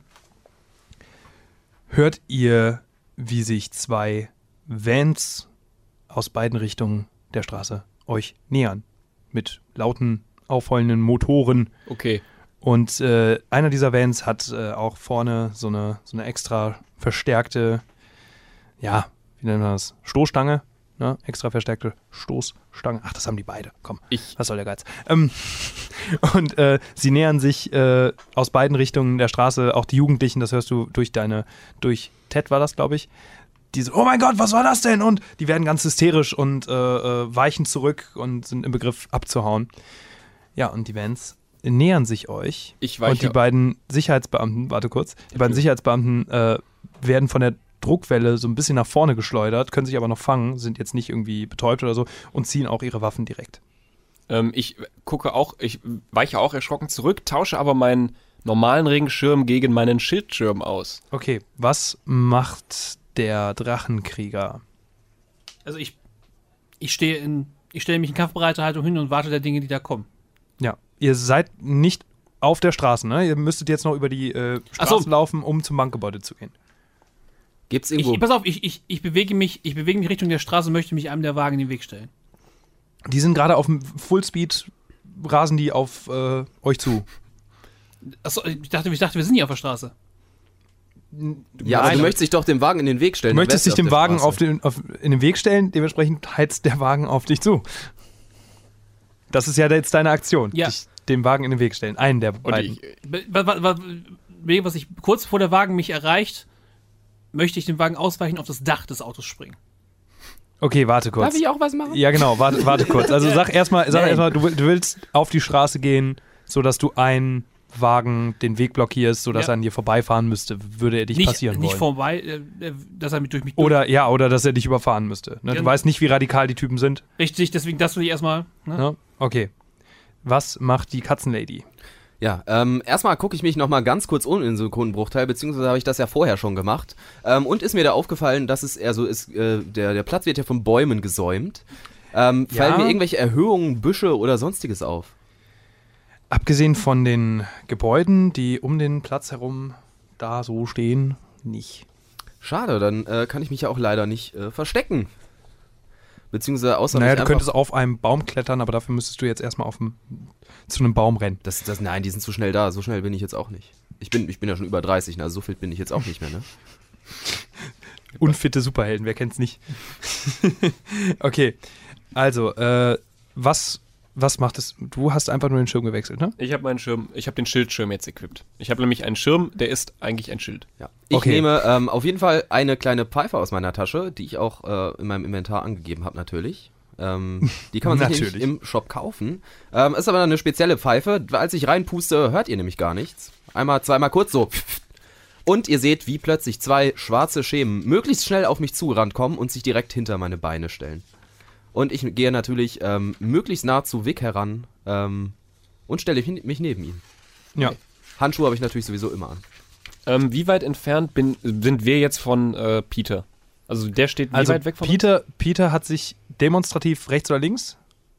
hört ihr, wie sich zwei Vans aus beiden Richtungen der Straße euch nähern. Mit lauten, aufheulenden Motoren. Okay. Und äh, einer dieser Vans hat äh, auch vorne so eine, so eine extra verstärkte ja, wie nennt man das? Stoßstange, ne? Extra verstärkte Stoßstange. Ach, das haben die beide. Komm, Ich, was soll der Geiz? Ähm, und äh, sie nähern sich äh, aus beiden Richtungen der Straße, auch die Jugendlichen, das hörst du durch deine, durch Ted war das, glaube ich. Die so, oh mein Gott, was war das denn? Und die werden ganz hysterisch und äh, äh, weichen zurück und sind im Begriff abzuhauen. Ja, und die Vans nähern sich euch. ich Und die weiche, beiden Sicherheitsbeamten, warte kurz, die beiden Sicherheitsbeamten äh, werden von der Druckwelle so ein bisschen nach vorne geschleudert, können sich aber noch fangen, sind jetzt nicht irgendwie betäubt oder so und ziehen auch ihre Waffen direkt. ähm, ich gucke auch, ich weiche auch erschrocken zurück, tausche aber meinen normalen Regenschirm gegen meinen Schildschirm aus. Okay, was macht der Drachenkrieger? Also ich, ich stehe in, ich stelle mich in kampfbereiter Haltung hin und warte der Dinge, die da kommen. Ja, ihr seid nicht auf der Straße, ne? Ihr müsstet jetzt noch über die äh, Ach so. Straße laufen, um zum Bankgebäude zu gehen. Gibt's Ich, irgendwo. pass auf, ich, ich, ich bewege mich, ich bewege mich Richtung der Straße und möchte mich einem der Wagen in den Weg stellen. Die sind gerade auf dem Fullspeed, rasen die auf äh, euch zu. Achso, ich dachte, ich dachte, wir sind hier auf der Straße. ja, aber Nein, du möchtest dich doch dem Wagen in den Weg stellen. Du möchtest wärst dich ja dem der Wagen Straße. auf den, auf, in den Weg stellen, dementsprechend heizt der Wagen auf dich zu. Das ist ja jetzt deine Aktion. Ja. Dich dem Wagen in den Weg stellen. Einen der Und beiden. ich, Wa- wa- wa- Was ich kurz vor der Wagen mich erreicht, möchte ich den Wagen ausweichen, auf das Dach des Autos springen. Okay, warte kurz. Darf ich auch was machen? Ja, genau, warte, warte kurz. Also sag erstmal, sag Nein. erstmal, du, will- du willst auf die Straße gehen, sodass du einen Wagen den Weg blockierst, sodass Ja. er an dir vorbeifahren müsste. Würde er dich Nicht, passieren nicht wollen. vorbei, äh, äh, dass er mich durch mich Oder, ja, oder dass er dich überfahren müsste. Ne? Du Genau. weißt nicht, wie radikal die Typen sind. Richtig, deswegen das will ich erstmal. Ne? Ne? Okay. Was macht die Katzenlady? Ja, ähm, erstmal gucke ich mich nochmal ganz kurz um in den Sekundenbruchteil, beziehungsweise habe ich das ja vorher schon gemacht. Ähm, und ist mir da aufgefallen, dass es eher so ist, äh, der, der Platz wird ja von Bäumen gesäumt. Ähm, Ja. Fallen mir irgendwelche Erhöhungen, Büsche oder sonstiges auf? Abgesehen von den Gebäuden, die um den Platz herum da so stehen, nicht. Schade, dann äh, kann ich mich ja auch leider nicht äh, verstecken. Beziehungsweise außer Naja, mich du einfach- könntest auf einem Baum klettern, aber dafür müsstest du jetzt erstmal auf dem, zu einem Baum rennen. Das, das, nein, die sind zu schnell da. So schnell bin ich jetzt auch nicht. Ich bin, ich bin ja schon über dreißig, also so fit bin ich jetzt auch nicht mehr, ne? Unfitte Superhelden, wer kennt's nicht? Okay, also, äh, was, was macht es? Du hast einfach nur den Schirm gewechselt, ne? ich habe meinen Schirm, ich habe den Schildschirm jetzt equipped. Ich habe nämlich einen Schirm, der ist eigentlich ein Schild. Ja. Ich Okay. nehme ähm, auf jeden Fall eine kleine Pfeife aus meiner Tasche, die ich auch äh, in meinem Inventar angegeben habe, natürlich. Ähm, die kann man sich nämlich Natürlich. im Shop kaufen. Ähm, ist aber eine spezielle Pfeife. Als ich reinpuste, hört ihr nämlich gar nichts. Einmal, zweimal kurz so. Und ihr seht, wie plötzlich zwei schwarze Schemen möglichst schnell auf mich zugerannt kommen und sich direkt hinter meine Beine stellen. Und ich gehe natürlich ähm, möglichst nah zu Vic heran ähm, und stelle mich mich neben ihn. Ja. Handschuhe habe ich natürlich sowieso immer an. Ähm, wie weit entfernt bin, sind wir jetzt von äh, Peter? Also der steht wie Also weit weg von Peter, Peter hat sich demonstrativ rechts oder links?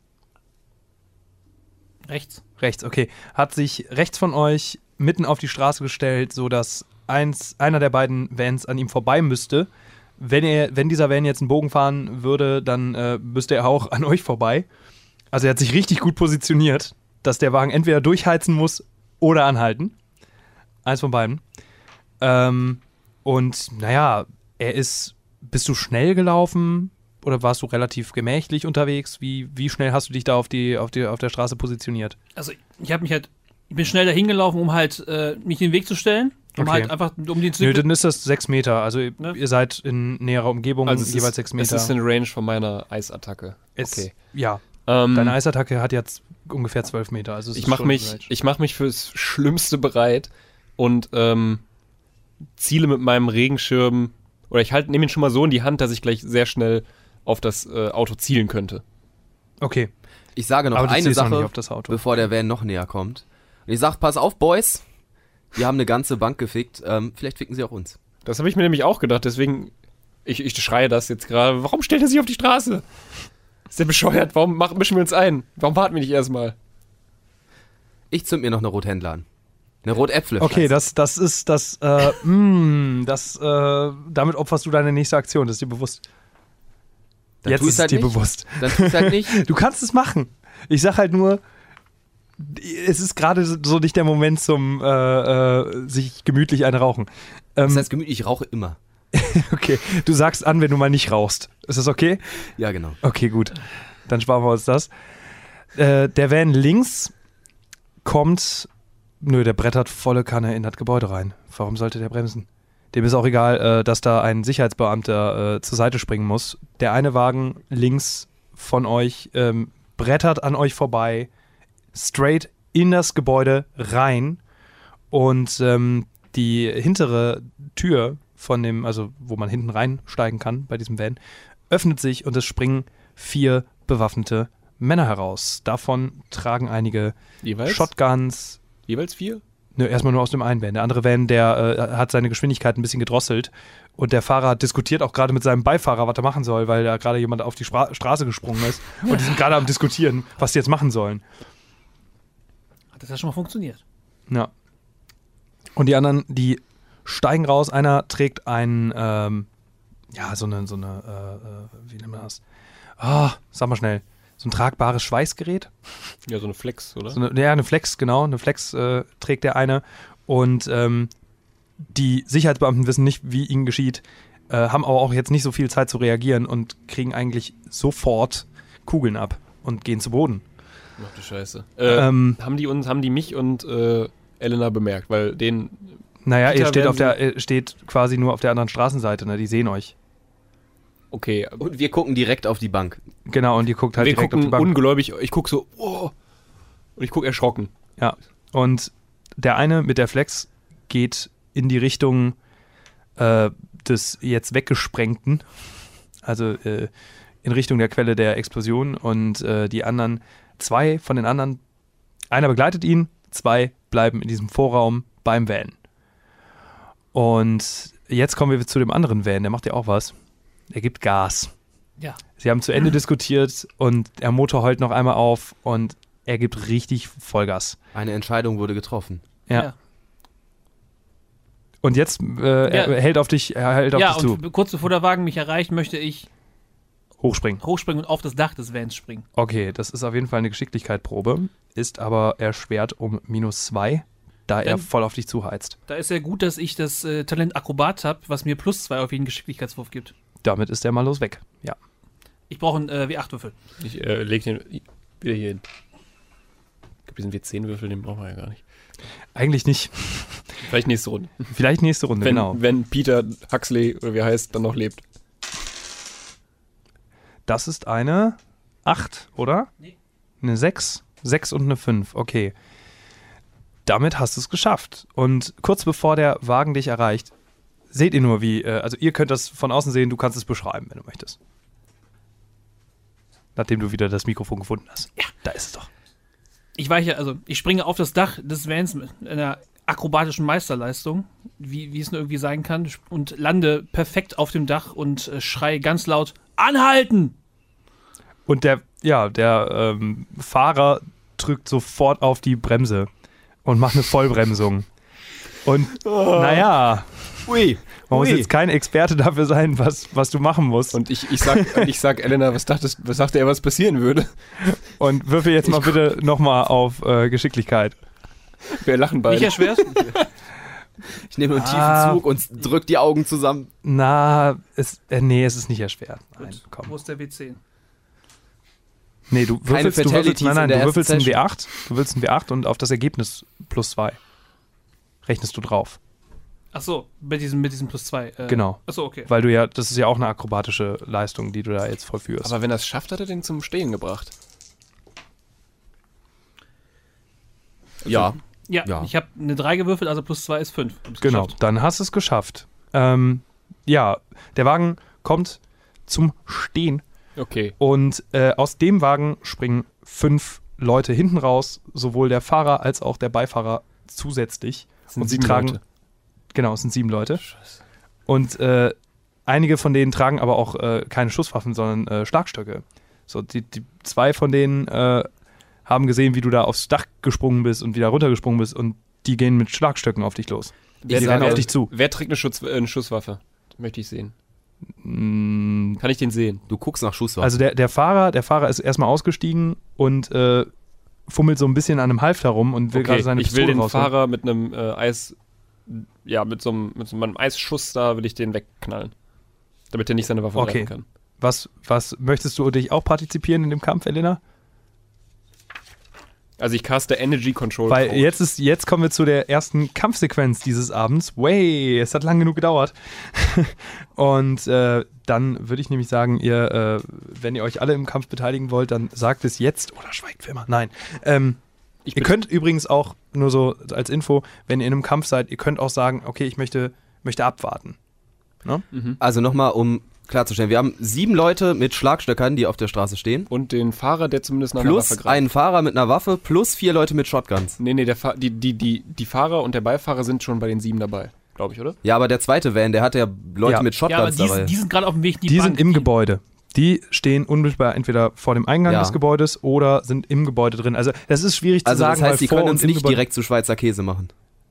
Rechts. Rechts, okay. Hat sich rechts von euch mitten auf die Straße gestellt, sodass eins, einer der beiden Vans an ihm vorbei müsste. Wenn, er, wenn dieser Van jetzt einen Bogen fahren würde, dann äh, müsste er auch an euch vorbei. Also er hat sich richtig gut positioniert, dass der Wagen entweder durchheizen muss oder anhalten. Eins von beiden. Ähm, und naja, er ist, bist du schnell gelaufen oder warst du relativ gemächlich unterwegs? Wie, wie schnell hast du dich da auf, die, auf, die, auf der Straße positioniert? Also ich habe mich halt, ich bin schnell dahin gelaufen, um halt äh, mich in den Weg zu stellen. Um Okay. halt einfach, um den Nö, dann ist das sechs Meter. Also ihr- Ne? ihr seid in näherer Umgebung, Also es jeweils ist, sechs Es Meter. ist in Range von meiner Eisattacke. Es- Okay. Ja, Ähm, deine Eisattacke hat jetzt ungefähr zwölf Meter. Also es ich ist mache schon mich, Range. ich mach mich fürs Schlimmste bereit und ähm, ziele mit meinem Regenschirm, oder ich halt, nehme ihn schon mal so in die Hand, dass ich gleich sehr schnell auf das äh, Auto zielen könnte. Okay, Ich sage noch aber du eine ziehst noch nicht Sache, auf das Auto. bevor der Van noch näher kommt. Und ich sag, pass auf, Boys. Wir haben eine ganze Bank gefickt. Ähm, vielleicht ficken sie auch uns. Das habe ich mir nämlich auch gedacht, deswegen, ich, ich schreie das jetzt gerade. Warum stellt er sich auf die Straße? Ist der bescheuert? Warum machen, mischen wir uns ein? Warum warten wir nicht erstmal? Ich zünd mir noch eine Rothändler an. Eine Rotäpfel. Okay, das, das ist das, äh, mh, das, äh, damit opferst du deine nächste Aktion, das ist dir bewusst. Dann Jetzt tu ist ich's es halt dir nicht. bewusst. Dann tu ich's halt nicht. Du kannst es machen. Ich sag halt nur, es ist gerade so nicht der Moment zum äh, äh, sich gemütlich eine rauchen. Ähm, Das heißt, gemütlich, ich rauche immer. Okay, du sagst an, wenn du mal nicht rauchst. Ist das okay? Ja, genau. Okay, gut. Dann sparen wir uns das. Äh, der Van links kommt, nö, der brettert volle Kanne in das Gebäude rein. Warum sollte der bremsen? Dem ist auch egal, äh, dass da ein Sicherheitsbeamter äh, zur Seite springen muss. Der eine Wagen links von euch ähm, brettert an euch vorbei, straight in das Gebäude rein und ähm, die hintere Tür von dem, also wo man hinten reinsteigen kann bei diesem Van, öffnet sich und es springen vier bewaffnete Männer heraus. Davon tragen einige Jeweils? Shotguns. Jeweils vier? Nö, erstmal nur aus dem einen Van. Der andere Van, der äh, hat seine Geschwindigkeit ein bisschen gedrosselt und der Fahrer diskutiert auch gerade mit seinem Beifahrer, was er machen soll, weil da gerade jemand auf die Spra- Straße gesprungen ist und die sind gerade am diskutieren, was die jetzt machen sollen. Hat das ja schon mal funktioniert? Ja. Und die anderen, die steigen raus. Einer trägt ein, ähm, ja, so eine, so eine, äh, wie nennt man das? Ah, sag mal schnell. So ein tragbares Schweißgerät. Ja, so eine Flex, oder? So eine, ja, eine Flex, genau. Eine Flex äh, trägt der eine. Und ähm, die Sicherheitsbeamten wissen nicht, wie ihnen geschieht, äh, haben aber auch jetzt nicht so viel Zeit zu reagieren und kriegen eigentlich sofort Kugeln ab und gehen zu Boden. Ach du Scheiße. Äh, Ähm, haben die uns, haben die mich und äh, Elena bemerkt, weil den. Naja, Peter ihr steht, werden auf der, ihr steht quasi nur auf der anderen Straßenseite, ne? Die sehen euch. Okay. Und wir gucken direkt auf die Bank. Genau, und ihr guckt halt wir direkt auf die gucken Bank. ungläubig, ich guck so, oh. Und ich guck erschrocken. Ja, und der eine mit der Flex geht in die Richtung äh, des jetzt Weggesprengten, also äh, in Richtung der Quelle der Explosion und äh, die anderen, zwei von den anderen, einer begleitet ihn, zwei bleiben in diesem Vorraum beim Van. Und jetzt kommen wir zu dem anderen Van, der macht ja auch was. Er gibt Gas. Ja. Sie haben zu Ende diskutiert und der Motor heult noch einmal auf und er gibt richtig Vollgas. Eine Entscheidung wurde getroffen. Ja. Ja. Und jetzt äh, er Ja. hält auf dich, er hält auf Ja, dich zu. und kurz bevor der Wagen mich erreicht, möchte ich Hochspringen. hochspringen und auf das Dach des Vans springen. Okay, das ist auf jeden Fall eine Geschicklichkeitsprobe, ist aber erschwert um minus zwei, da er Dann- voll auf dich zuheizt. Da ist ja gut, dass ich das äh, Talent Akrobat habe, was mir plus zwei auf jeden Geschicklichkeitswurf gibt. Damit ist der mal los weg. Ja. Ich brauche einen äh, W acht Würfel. Ich äh, leg den wieder hier hin. Ich glaube, diesen W zehn Würfel, den brauchen wir ja gar nicht. Eigentlich nicht. Vielleicht nächste Runde. Vielleicht nächste Runde, Wenn, genau. wenn Peter Huxley, oder wie er heißt, dann noch lebt. Das ist eine acht, oder? Nee. Eine sechs? sechs und eine fünf, okay. Damit hast du es geschafft. Und kurz bevor der Wagen dich erreicht, seht ihr nur, wie, äh, also ihr könnt das von außen sehen, du kannst es beschreiben, wenn du möchtest. Nachdem du wieder das Mikrofon gefunden hast. Ja, da ist es doch. Ich weiche, also ich springe auf das Dach des Vans mit einer akrobatischen Meisterleistung, wie, wie es nur irgendwie sein kann, und lande perfekt auf dem Dach und äh, schreie ganz laut: Anhalten! Und der, ja, der ähm, Fahrer drückt sofort auf die Bremse und macht eine Vollbremsung. Und naja, Ui. man muss Ui. jetzt kein Experte dafür sein, was, was du machen musst. Und, Und ich, ich, sag, ich sag Elena, was, dachtest, was dachte er, was passieren würde? und würfel jetzt mal bitte nochmal auf äh, Geschicklichkeit. Wir lachen beide. Nicht erschwert? Ich nehme nur einen Ah. tiefen Zug und drück die Augen zusammen. Na, es, äh, nee, es ist nicht erschwert. Nein, Gut, komm. Wo ist der W zehn? Nee, du Keine würfelst, du würfelst, Fatalities nein, in nein, der du ersten würfelst einen W Session. acht, du würfelst einen W acht und auf das Ergebnis plus zwei. Rechnest du drauf. Ach so, mit diesem, mit diesem plus zwei. Äh, Genau. Ach so, okay. Weil du ja, das ist ja auch eine akrobatische Leistung, die du da jetzt vollführst. Aber wenn er es schafft, hat er den zum Stehen gebracht. Ja. Ja, Ja. ich habe eine drei gewürfelt, also plus zwei ist fünf. Hab's Genau, geschafft. dann hast du es geschafft. Ähm, ja, der Wagen kommt zum Stehen Okay. und äh, aus dem Wagen springen fünf Leute hinten raus, sowohl der Fahrer als auch der Beifahrer zusätzlich. Das sind Und sie sieben tragen, Leute. genau, es sind sieben Leute. Und äh, einige von denen tragen aber auch äh, keine Schusswaffen, sondern äh, Schlagstöcke. So, die, die zwei von denen äh, haben gesehen, wie du da aufs Dach gesprungen bist und wieder runtergesprungen bist und die gehen mit Schlagstöcken auf dich los. Wer, die rennen wer, auf dich zu. wer trägt eine, Schutz, äh, eine Schusswaffe? Das möchte ich sehen. Mm, Kann ich den sehen? Du guckst nach Schusswaffen. Also der, der Fahrer, der Fahrer ist erstmal ausgestiegen und äh, fummelt so ein bisschen an einem Halfter rum und will gerade seine ich will Pistole den rausholen. Fahrer mit einem äh, Eis, ja, mit so einem, mit so einem Eisschuss da will ich den wegknallen. Damit er nicht seine Waffe Okay. greifen kann. Was, was möchtest du dich auch partizipieren in dem Kampf, Elena? Also ich caste Energy Control. Weil Code. jetzt ist, jetzt kommen wir zu der ersten Kampfsequenz dieses Abends. Way, es hat lang genug gedauert. Und äh, dann würde ich nämlich sagen, ihr, äh, wenn ihr euch alle im Kampf beteiligen wollt, dann sagt es jetzt oder schweigt für immer. Nein. Ähm, Ich ihr bet- könnt übrigens auch, nur so als Info, wenn ihr in einem Kampf seid, ihr könnt auch sagen, okay, ich möchte, möchte abwarten. Also nochmal, um klarzustellen, wir haben sieben Leute mit Schlagstöckern, die auf der Straße stehen. Und den Fahrer, der zumindest nach einer Plus Waffe greift. einen Fahrer mit einer Waffe, plus vier Leute mit Shotguns. Nee, nee, der Fa- die, die, die, die Fahrer und der Beifahrer sind schon bei den sieben dabei, glaube ich, oder? Ja, aber der zweite Van, der hat ja Leute Ja. mit Ja, aber Shotguns die, dabei. sind- die sind gerade auf dem Weg, die, Die Bank, sind im Gebäude. Die stehen unmittelbar entweder vor dem Eingang Ja. des Gebäudes oder sind im Gebäude drin. Also das ist schwierig zu Also sagen, das heißt, weil die vor können und uns im nicht Gebäude- direkt zu Schweizer Käse machen.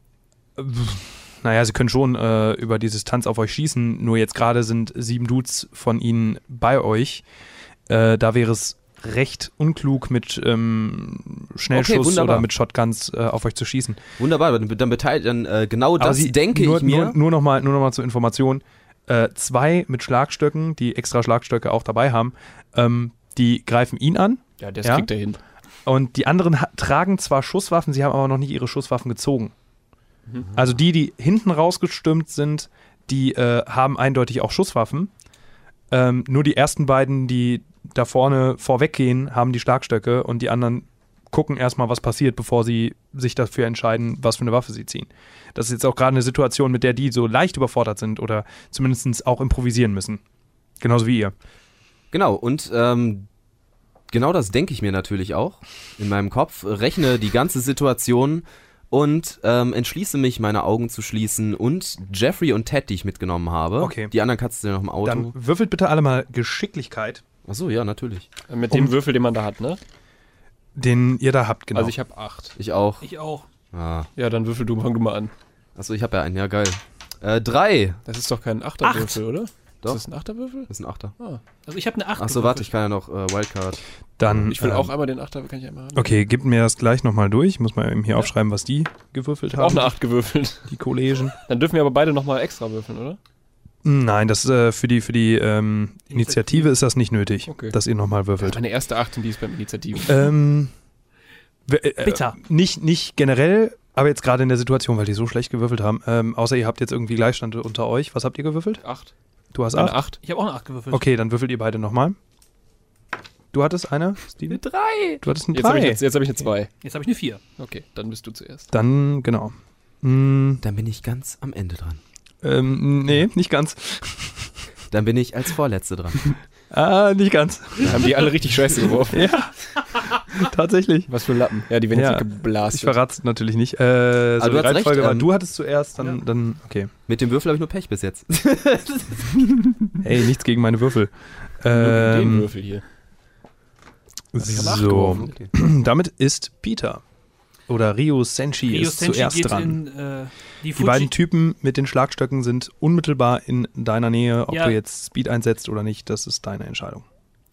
Naja, sie können schon äh, über die Distanz auf euch schießen, nur jetzt gerade sind sieben Dudes von ihnen bei euch. Äh, da wäre es recht unklug, mit ähm, Schnellschuss Okay, wunderbar. oder mit Shotguns äh, auf euch zu schießen. Wunderbar, dann, dann beteiligt dann äh, genau Aber das, sie, denke nur, ich mir. Nur, nur nochmal nur noch mal zur Information. Äh, zwei mit Schlagstöcken, die extra Schlagstöcke auch dabei haben, ähm, die greifen ihn an. Ja, das Ja? kriegt er hin. Und die anderen ha- tragen zwar Schusswaffen, sie haben aber noch nicht ihre Schusswaffen gezogen. Also die, die hinten rausgestürmt sind, die äh, haben eindeutig auch Schusswaffen. Ähm, nur die ersten beiden, die da vorne vorweggehen, haben die Schlagstöcke und die anderen gucken erstmal, was passiert, bevor sie sich dafür entscheiden, was für eine Waffe sie ziehen. Das ist jetzt auch gerade eine Situation, mit der die so leicht überfordert sind oder zumindest auch improvisieren müssen. Genauso wie ihr. Genau, und ähm, genau das denke ich mir natürlich auch in meinem Kopf. Rechne die ganze Situation und ähm, entschließe mich, meine Augen zu schließen und Jeffrey und Ted, die ich mitgenommen habe. Okay. Die anderen kannst du ja noch im Auto. Dann würfelt bitte alle mal Geschicklichkeit, Achso, ja, natürlich. Mit Um- dem Würfel, den man da hat, ne? den ihr da habt, genau. Also ich habe acht. Ich auch. Ich auch. Ah. Ja, dann würfel du, fang du mal an. Achso, ich habe ja einen, ja geil. Äh, drei. Das ist doch kein Achterwürfel, oder? Doch. Ist das ein Achterwürfel? Das ist ein Achter. Ah. Also ich habe eine acht. Achso, warte, ich kann ja noch äh, Wildcard. Dann, Ich will ähm, auch einmal den Achter, kann ich einmal haben. Okay, gib mir das gleich nochmal durch. Ich muss mal eben hier aufschreiben, was die gewürfelt Ich hab auch haben. eine acht gewürfelt. Die Kollegen. Dann dürfen wir aber beide nochmal extra würfeln, oder? Nein, das äh, für die, für die ähm, Initiative ist das nicht nötig, Okay. dass ihr nochmal Das würfelt. ist meine erste acht und die ist beim Initiativen. Ähm, w- äh, Bitter. Nicht, nicht generell, aber jetzt gerade in der Situation, weil die so schlecht gewürfelt haben. Ähm, außer ihr habt jetzt irgendwie Gleichstand unter euch. Was habt ihr gewürfelt? Acht. Du hast Eine acht? acht. Ich habe auch eine acht gewürfelt. Okay, dann würfelt ihr beide nochmal. Du hattest eine, Steven? Drei. Du hattest eine Jetzt habe ich, drei. jetzt, jetzt hab ich eine zwei. Jetzt habe ich eine vier. Okay, dann bist du zuerst. Dann, genau. Mm, Dann bin ich ganz am Ende dran. ähm, nee, nicht ganz. Dann bin ich als Vorletzte dran. Ah, nicht ganz. Haben die alle richtig scheiße geworfen. Ja, tatsächlich. Was für Lappen. Ja, die werden Ja, jetzt geblastet. Ich verrate es natürlich nicht. Äh, so Aber du die hast Reihenfolge recht, war, ähm, du hattest zuerst, dann, ja. dann, okay. Mit dem Würfel habe ich nur Pech bis jetzt. Hey, nichts gegen meine Würfel. Nur den Ähm, Würfel hier. hab acht so, geworfen. Okay. damit ist Peter oder Ryo Senshi Ryo ist Senshi zuerst geht dran. in äh, die Die Fuji. beiden Typen mit den Schlagstöcken sind unmittelbar in deiner Nähe. Ob Ja. du jetzt Speed einsetzt oder nicht, das ist deine Entscheidung.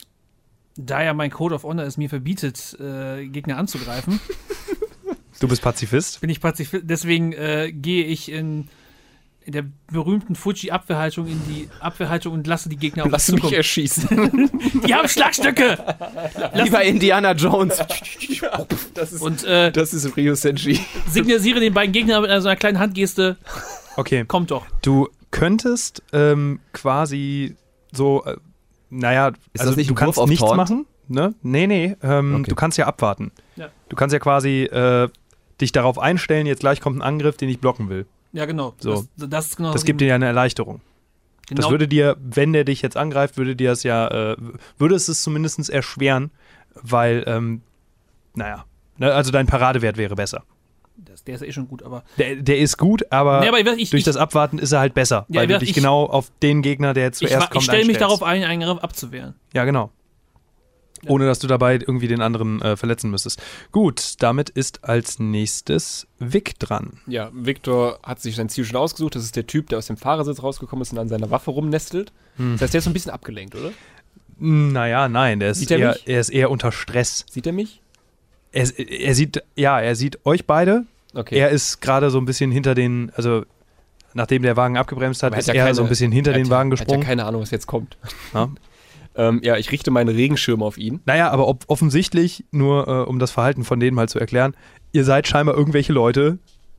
Da ja mein Code of Honor es mir verbietet, äh, Gegner anzugreifen, Du bist Pazifist. bin ich Pazifist. Deswegen äh, gehe ich in, in der berühmten Fuji-Abwehrhaltung in die Abwehrhaltung und lasse die Gegner auf Lass uns mich zukommen. erschießen. Die haben Schlagstöcke! Wie bei Indiana Jones. Das ist, Und äh, das ist Ryo Senshi. signalisiere den beiden Gegnern mit einer, so einer kleinen Handgeste, Okay. kommt doch. Du könntest ähm, quasi so, äh, naja, Ist also das nicht du ein kannst Wurf auf nichts Taunt? machen. Ne? Nee, nee, ähm, Okay. du kannst ja abwarten. Ja. Du kannst ja quasi äh, dich darauf einstellen, jetzt gleich kommt ein Angriff, den ich blocken will. Ja, genau. So. Das, das ist genau Das gibt dir ja eine Erleichterung. genau, Das würde dir, wenn der dich jetzt angreift, würde dir das ja, äh, würde es es zumindest erschweren, weil, ähm, naja, ne, also dein Paradewert wäre besser. das, der ist ja eh schon gut, aber. Der, der ist gut, aber, Nee, aber ich, ich, durch ich, das Abwarten ist er halt besser, Ja, weil du ich- dich ich- genau auf den Gegner, der jetzt ich, zuerst ich, kommt, stelle mich einstellst. darauf ein, einen Angriff abzuwehren. Ja, genau. Ohne dass du dabei irgendwie den anderen äh, verletzen müsstest. Gut, damit ist als nächstes Vic dran. Ja, Victor hat sich sein Ziel schon ausgesucht. Das ist der Typ, der aus dem Fahrersitz rausgekommen ist und an seiner Waffe rumnestelt. Hm. Das heißt, der ist so ein bisschen abgelenkt, oder? Naja, nein, der ist Sieht er eher, mich? er ist eher unter Stress. Sieht er mich? Er, er sieht, ja, er sieht euch beide. Okay. Er ist gerade so ein bisschen hinter den, also nachdem der Wagen abgebremst hat, Aber ist hat ja er keine- so ein bisschen hinter Er den hat, Wagen Hat ja gesprungen. keine Ahnung, was jetzt kommt. Ja. ähm, ja, ich richte meinen Regenschirm auf ihn. Naja, aber ob, offensichtlich, nur äh, um das Verhalten von denen mal zu erklären, ihr seid scheinbar irgendwelche Leute,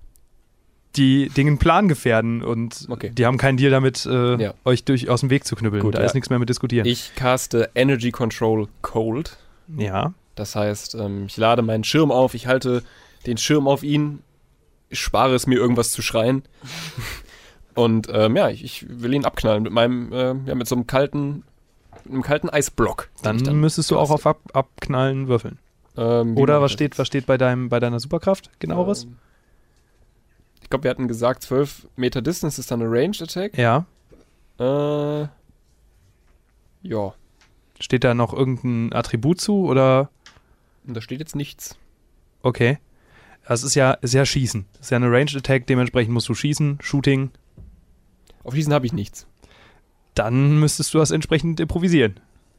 die Dingen Plan gefährden und Okay. die haben keinen Deal damit, äh, Ja. euch durch aus dem Weg zu knüppeln. Gut, da ja. ist nichts mehr mit diskutieren. Ich caste Energy Control Cold. ja. Das heißt, ähm, ich lade meinen Schirm auf, ich halte den Schirm auf ihn, ich spare es mir, irgendwas zu schreien. Und ähm, ja, ich, ich will ihn abknallen mit meinem, äh, ja, mit so einem kalten, einem kalten Eisblock. den Dann, ich müsstest du auch caste. auf Ab Abknallen würfeln. Ähm, wie Oder mache was ich steht, das was steht bei, deinem, bei deiner Superkraft genaueres? Ähm, ich glaube, wir hatten gesagt, zwölf Meter Distance ist dann eine Ranged Attack. Ja. Äh, ja, Steht da noch irgendein Attribut zu oder? und da steht jetzt nichts. Okay. Das ist ja, ist ja Schießen. Das ist ja eine Ranged Attack, dementsprechend musst du schießen, Shooting. Auf diesen habe ich nichts. Dann müsstest du das entsprechend improvisieren.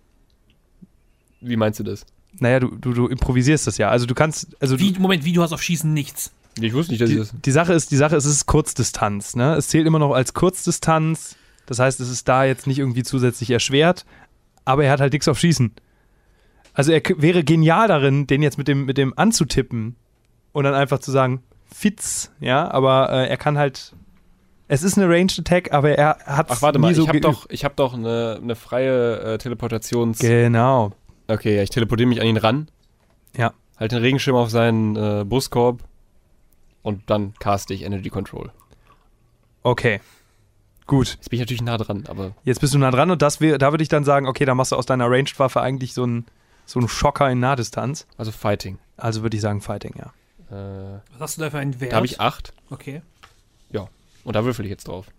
Wie meinst du das? Naja, du, du, du improvisierst das ja. Also du kannst, also Wie, du, Moment, wie du hast auf Schießen nichts. Ich wusste nicht, dass ich die, das... die Sache ist, die Sache ist, es ist Kurzdistanz, ne? Es zählt immer noch als Kurzdistanz. Das heißt, es ist da jetzt nicht irgendwie zusätzlich erschwert, aber er hat halt nichts auf Schießen. Also er k- wäre genial darin, den jetzt mit dem, mit dem anzutippen und dann einfach zu sagen, Fitz, ja, aber äh, er kann halt, es ist eine Ranged Attack, aber er hat Ach, warte nie mal, so ich habe geübt. doch, ich hab doch eine, eine freie äh, Teleportations... Genau, Okay, ja, ich teleportiere mich an ihn ran. Ja. Halt den Regenschirm auf seinen äh, Brustkorb. Und dann caste ich Energy Control. okay, gut. Jetzt bin ich natürlich nah dran, aber Jetzt bist du nah dran und das wär, da würde ich dann sagen, okay, da machst du aus deiner Ranged-Waffe eigentlich so einen so einen Schocker in Nahdistanz. also Fighting. Also würde ich sagen Fighting, ja. Äh, Was hast du da für einen Wert? da habe ich acht Okay. und da würfel ich jetzt drauf.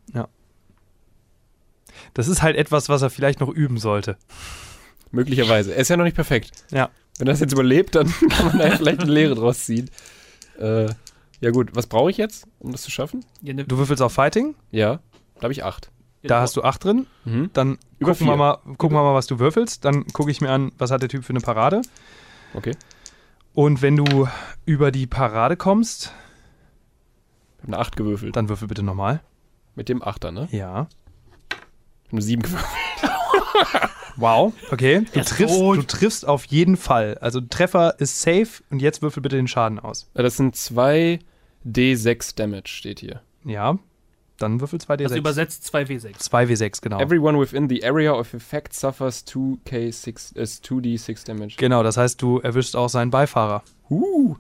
Das ist halt etwas, was er vielleicht noch üben sollte. Möglicherweise. Er ist ja noch nicht perfekt. Ja. Wenn er das jetzt überlebt, dann kann man da ja vielleicht eine Lehre draus ziehen. Äh, ja gut, was brauche ich jetzt, um das zu schaffen? Ja, ne, Du würfelst auf Fighting, Ja, da habe ich acht. da hast du acht drin. Mhm. Dann Über gucken, wir vier. mal, gucken wir mal, was du würfelst. Dann gucke ich mir an, was hat der Typ für eine Parade. Okay. Und wenn du über die Parade kommst, Ich habe eine acht gewürfelt. dann würfel bitte nochmal. Mit dem Achter, ne? Ja. Ich habe eine sieben gewürfelt. Wow, okay. Du Er ist triffst, tot. du triffst auf jeden Fall. Also Treffer ist safe und jetzt würfel bitte den Schaden aus. Äh, Das sind zwei D sechs Damage, steht hier. Ja, dann würfel zwei D sechs. also übersetzt zwei W sechs. zwei W sechs, genau. Everyone within the area of effect suffers two K six, äh, two D six Damage. Genau, das heißt, du erwischst auch seinen Beifahrer. Uh.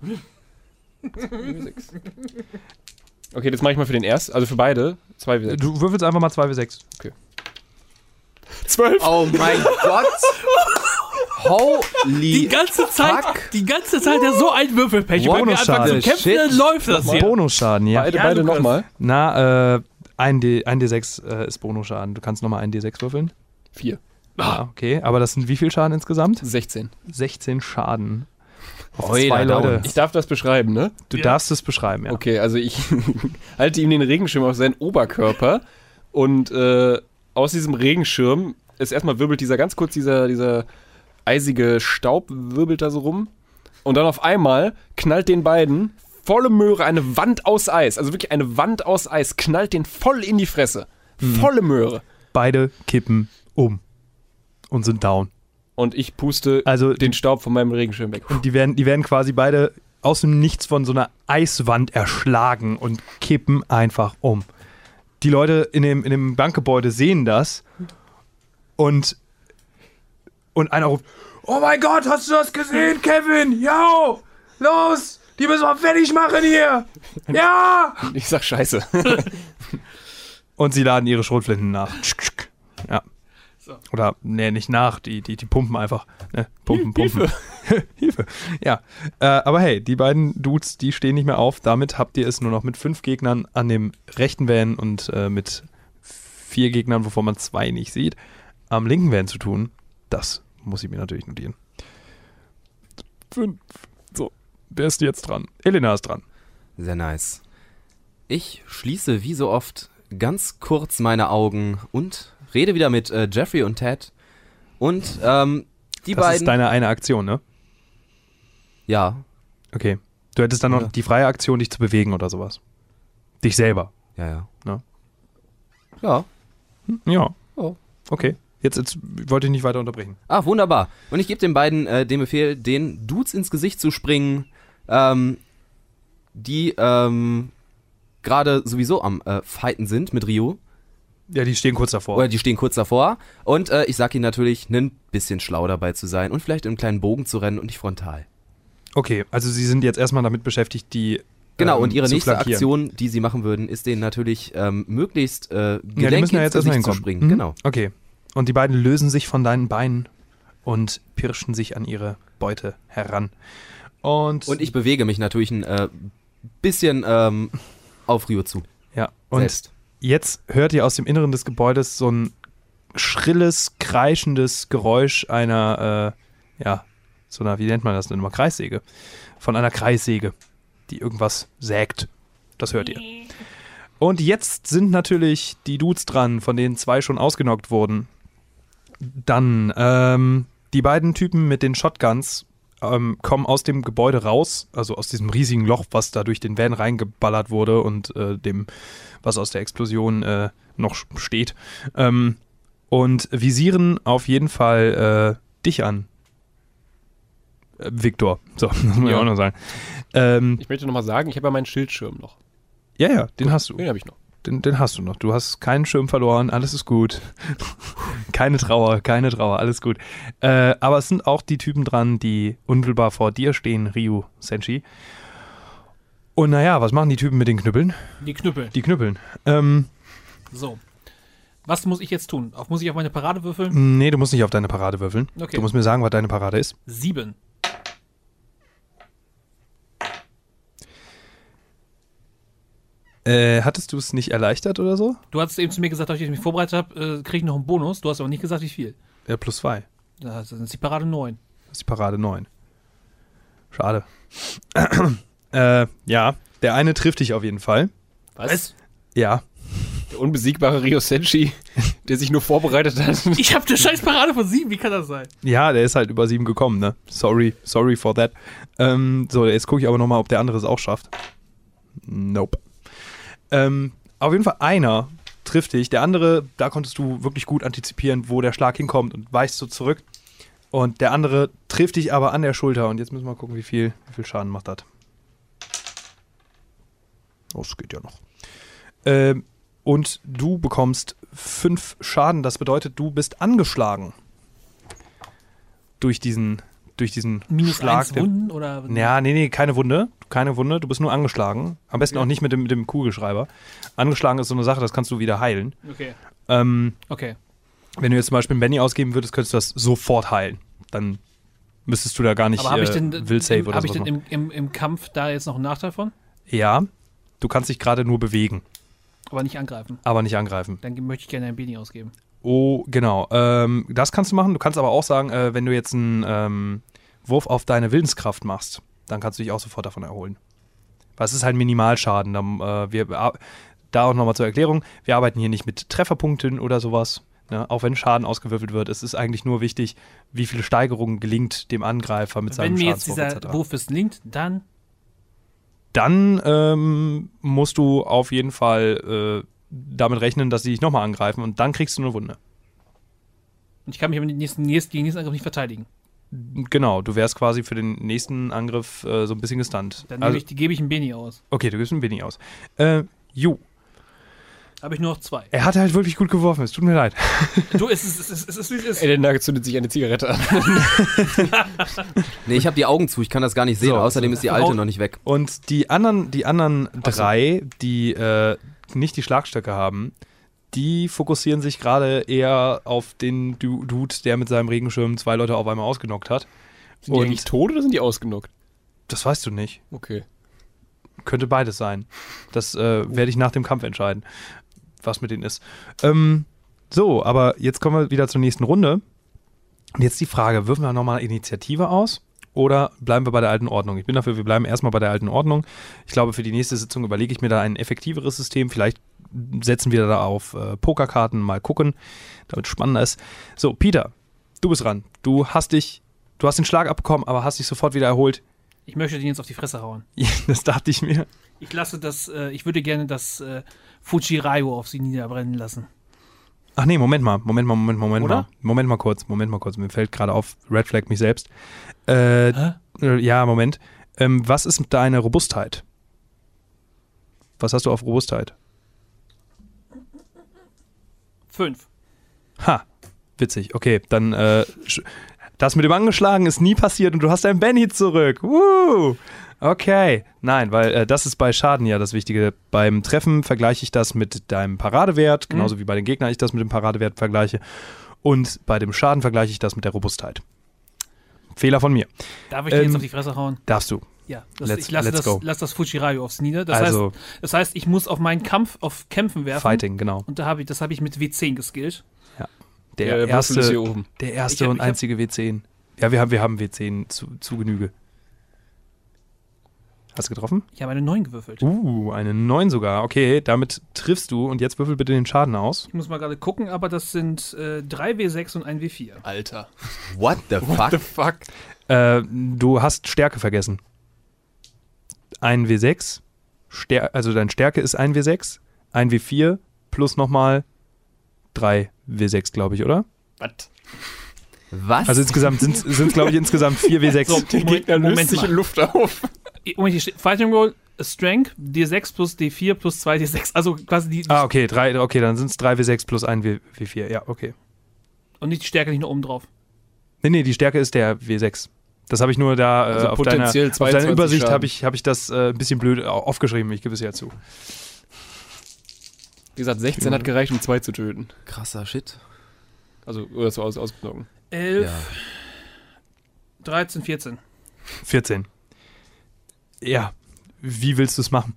Okay, das mache ich mal für den ersten, also für beide. zwei W sechs. Du würfelst einfach mal zwei W sechs. zwölf. Oh mein Gott! Holy Die ganze Zeit, fuck. die ganze Zeit ja so ein Würfelpech. Wow, Wenn wir anfangen zu shit. kämpfen, dann läuft das hier. Bonusschaden, ja. Beide, Ja, beide Lukas. nochmal. Na, äh, ein, D, ein D sechs äh, ist Bonusschaden. Du kannst nochmal ein D sechs würfeln. vier. Ah, okay. Aber das sind wie viel Schaden insgesamt? sechzehn. sechzehn Schaden. Das Oi, sind zwei da Leute. dauert's. Ich darf das beschreiben, ne? Du Ja. darfst es beschreiben, ja. Okay, also ich halte ihm den Regenschirm auf seinen Oberkörper und äh, aus diesem Regenschirm ist erstmal wirbelt dieser ganz kurz dieser, dieser eisige Staub wirbelt da so rum und dann auf einmal knallt den beiden volle Möhre eine Wand aus Eis, also wirklich eine Wand aus Eis, knallt den voll in die Fresse. Volle Möhre. Beide kippen um und sind down. Und ich puste Also den Staub von meinem Regenschirm weg. Und die werden, die werden quasi beide aus dem Nichts von so einer Eiswand erschlagen und kippen einfach um. Die Leute in dem, in dem Bankgebäude sehen das und, und einer ruft, oh mein Gott, hast du das gesehen, Kevin? Ja, los, die müssen wir fertig machen hier. Ja! Ich sag Scheiße. Und sie laden ihre Schrotflinten nach. Ja. So. Oder, nee, nicht nach, die, die, die pumpen einfach. Ne? Pumpen, pumpen. Hilfe. Ja. Äh, aber hey, die beiden Dudes, die stehen nicht mehr auf. Damit habt ihr es nur noch mit fünf Gegnern an dem rechten Van und äh, mit vier Gegnern, wovon man zwei nicht sieht, am linken Van zu tun. Das muss ich mir natürlich notieren. Fünf. So, wer ist jetzt dran? Elena ist dran. Sehr nice. Ich schließe wie so oft ganz kurz meine Augen und rede wieder mit äh, Jeffrey und Ted. Und ähm, die Das beiden. ist deine eine Aktion, ne? Ja, Okay. Du hättest dann noch Ja. die freie Aktion, dich zu bewegen oder sowas. Dich selber. ja, ja. Ja. Ja. Ja. Oh. Okay. Jetzt, jetzt wollte ich nicht weiter unterbrechen. Ah, wunderbar. Und ich gebe den beiden äh, den Befehl, den Dudes ins Gesicht zu springen, ähm, die ähm, gerade sowieso am äh, Fighten sind mit Ryu. Ja, die stehen kurz davor. Oder die stehen kurz davor. Und äh, ich sag ihnen natürlich, ein bisschen schlau dabei zu sein und vielleicht in einem kleinen Bogen zu rennen und nicht frontal. Okay, also sie sind jetzt erstmal damit beschäftigt, die Genau, ähm, und ihre zu nächste flankieren. Aktion, die sie machen würden, ist denen natürlich ähm, möglichst äh, Ja, die gelenkig müssen ja jetzt ins erstmal Gesicht zu hinkommen. springen. Mhm. Genau. Okay. Und die beiden lösen sich von deinen Beinen und pirschen sich an ihre Beute heran. Und, Und ich bewege mich natürlich ein äh, bisschen ähm, auf Ryu zu. ja, und Selbst. jetzt hört ihr aus dem Inneren des Gebäudes so ein schrilles, kreischendes Geräusch einer, äh, ja, so einer, wie nennt man das denn immer, Kreissäge. Von einer Kreissäge, die irgendwas sägt. Das hört ihr. Und jetzt sind natürlich die Dudes dran, von denen zwei schon ausgenockt wurden. Dann, ähm, die beiden Typen mit den Shotguns ähm, kommen aus dem Gebäude raus, also aus diesem riesigen Loch, was da durch den Van reingeballert wurde und äh, dem, was aus der Explosion äh, noch steht. Ähm, und visieren auf jeden Fall äh, dich an. Äh, Victor. So, das muss man ja Ja. auch noch sagen. Ähm, Ich möchte nochmal sagen, ich habe ja meinen Schildschirm noch. ja, ja, den hast du. Den habe ich noch. Den, den hast du noch. Du hast keinen Schirm verloren, alles ist gut. Keine Trauer, keine Trauer, alles gut. Äh, aber es sind auch die Typen dran, die unmittelbar vor dir stehen, Ryu, Senshi. Und naja, was machen die Typen mit den Knüppeln? Die Knüppel. Die Knüppeln. Ähm, So. Was muss ich jetzt tun? Auf, muss ich auf meine Parade würfeln? nee, du musst nicht auf deine Parade würfeln. Okay. Du musst mir sagen, was deine Parade ist. Sieben. Äh, hattest du es nicht erleichtert oder so? Du hast eben zu mir gesagt, dass ich mich vorbereitet habe, äh, kriege ich noch einen Bonus. Du hast aber nicht gesagt, wie viel. Ja, plus zwei. Das ist die Parade neun. Das ist die Parade neun. Schade. äh, ja, der eine trifft dich auf jeden Fall. Was? Ja. Der unbesiegbare Ryo Senshi, der sich nur vorbereitet hat. Ich habe eine scheiß Parade von sieben. Wie kann das sein? Ja, der ist halt über sieben gekommen, ne? Sorry, sorry for that. Ähm, so, jetzt gucke ich aber nochmal, ob der andere es auch schafft. Nope. Ähm, auf jeden Fall einer trifft dich. Der andere, da konntest du wirklich gut antizipieren, wo der Schlag hinkommt und weichst so zurück. Und der andere trifft dich aber an der Schulter. Und jetzt müssen wir mal gucken, wie viel, wie viel Schaden macht das. Oh, das geht ja noch. Ähm, und du bekommst fünf Schaden. Das bedeutet, du bist angeschlagen. Durch diesen, durch diesen Minus Schlag. eins der- Wunden oder? Ja, nee, nee, keine Wunde. Keine Wunde, du bist nur angeschlagen. Am besten auch nicht mit dem, mit dem Kugelschreiber. Angeschlagen ist so eine Sache, das kannst du wieder heilen. Okay. Ähm, Okay. wenn du jetzt zum Beispiel einen Benny ausgeben würdest, könntest du das sofort heilen. Dann müsstest du da gar nicht Aber habe ich äh, denn, Will Save im, oder hab ich so. denn im, im, im Kampf da jetzt noch einen Nachteil von? Ja, du kannst dich gerade nur bewegen, Aber nicht angreifen. aber nicht angreifen. Dann möchte ich gerne ein Beni ausgeben. Oh, genau. Ähm, das kannst du machen. Du kannst aber auch sagen, äh, wenn du jetzt einen ähm, Wurf auf deine Willenskraft machst, dann kannst du dich auch sofort davon erholen. Weil es ist halt Minimalschaden. Dann, äh, wir, da auch nochmal zur Erklärung, wir arbeiten hier nicht mit Trefferpunkten oder sowas. Ne? Auch wenn Schaden ausgewürfelt wird, es ist eigentlich nur wichtig, wie viele Steigerungen gelingt dem Angreifer mit Wenn seinem mir jetzt Schadenswurf dieser et cetera. Wurf misslingt, dann Dann ähm, musst du auf jeden Fall äh, damit rechnen, dass sie dich nochmal angreifen und dann kriegst du eine Wunde. ich kann mich aber den nächsten, nächsten, gegen den nächsten Angriff nicht verteidigen. Genau, du wärst quasi für den nächsten Angriff äh, so ein bisschen gestunt. Dann Also, nehme ich, die gebe ich ein Beni aus. okay, du gibst ein wenig aus. Äh, ju, Habe ich nur noch zwei. er hat halt wirklich gut geworfen, es tut mir leid. Du, es ist, es ist, es ist, wie es ist. Elena zündet sich eine Zigarette an. Nee, ich habe die Augen zu, ich kann das gar nicht sehen. So, Außerdem so. ist die alte Warum- noch nicht weg. Und die anderen, die anderen so. drei, die äh, nicht die Schlagstöcke haben, die fokussieren sich gerade eher auf den Du- Dude, der mit seinem Regenschirm zwei Leute auf einmal ausgenockt hat. Sind die Und- eigentlich tot oder sind die ausgenockt? Das weißt du nicht. Okay. Könnte beides sein. Das äh, werde ich nach dem Kampf entscheiden, was mit denen ist. Ähm, so, aber jetzt kommen wir wieder zur nächsten Runde. Und jetzt die Frage, würfen wir nochmal Initiative aus oder bleiben wir bei der alten Ordnung? Ich bin dafür, wir bleiben erstmal bei der alten Ordnung. Ich glaube, für die nächste Sitzung überlege ich mir da ein effektiveres System. Vielleicht setzen wir da auf äh, Pokerkarten, mal gucken, damit es spannender ist. So, Peter, du bist dran. Du hast dich, du hast den Schlag abbekommen, aber hast dich sofort wieder erholt. Ich möchte den jetzt auf die Fresse hauen. Ja, das dachte ich mir. Ich lasse das, äh, ich würde gerne das äh, Fujirayo auf sie niederbrennen lassen. Ach nee, Moment mal, Moment mal, Moment, Moment Oder? mal. Moment mal kurz, Moment mal kurz. Mir fällt gerade auf, Red Flag mich selbst. Äh, äh, ja, Moment. Ähm, was ist deine Robustheit? Was hast du auf Robustheit? Fünf. Ha, witzig. Okay, dann äh, sch- das mit dem Angeschlagen ist nie passiert und du hast dein Benny zurück. Woo! Okay. Nein, weil äh, das ist bei Schaden ja das Wichtige. Beim Treffen vergleiche ich das mit deinem Paradewert, genauso wie bei den Gegnern ich das mit dem Paradewert vergleiche. Und bei dem Schaden vergleiche ich das mit der Robustheit. Fehler von mir. Darf ich dir Ähm, jetzt auf die Fresse hauen? Darfst du. Ja, das, let's- ich lasse let's das, go. lass das Fujirayo aufs Nieder. Das, Also heißt, das heißt, ich muss auf meinen Kampf, auf Kämpfen werfen. Fighting, genau. Und da hab ich, das habe ich mit W zehn geskillt. Der Der Würfel erste, ist hier oben. der erste Ich hab- und ich hab- einzige W zehn. Ja, wir haben, wir haben W zehn zu, zu Genüge. Hast du getroffen? Ich habe eine neun gewürfelt. Uh, eine neun sogar. Okay, damit triffst du und jetzt würfel bitte den Schaden aus. Ich muss mal gerade gucken, aber das sind äh, drei W sechs und ein W vier. Alter. What the fuck? What the fuck? Äh, du hast Stärke vergessen. Ein W sechs, Stär- also deine Stärke ist ein W sechs, ein W vier plus nochmal drei W sechs, glaube ich, oder? Was? Was? Also insgesamt sind es, glaube ich, insgesamt vier W sechs. So, Der Moment- Gegner löst Moment sich mal. in Luft auf. Moment, hier steht Fighting Roll, Strength, D sechs plus D vier plus zwei D sechs. Also quasi die, Ah, okay, drei, okay, dann sind es drei W sechs plus ein W vier. Ja, okay. und nicht die Stärke nicht nur oben drauf. Nee, nee, die Stärke ist der W sechs. Das habe ich nur da äh, Also auf, deiner, potenziell auf deiner zweiundzwanzig Übersicht Schaden. habe ich, hab ich das äh, ein bisschen blöd au- aufgeschrieben, ich gebe es ja zu. Wie gesagt, sechzehn hat gereicht, um zwei zu töten. Krasser Shit. Also, oder so aus, ausknocken. elf, Ja. dreizehn, vierzehn. vierzehn. Ja, wie willst du es machen?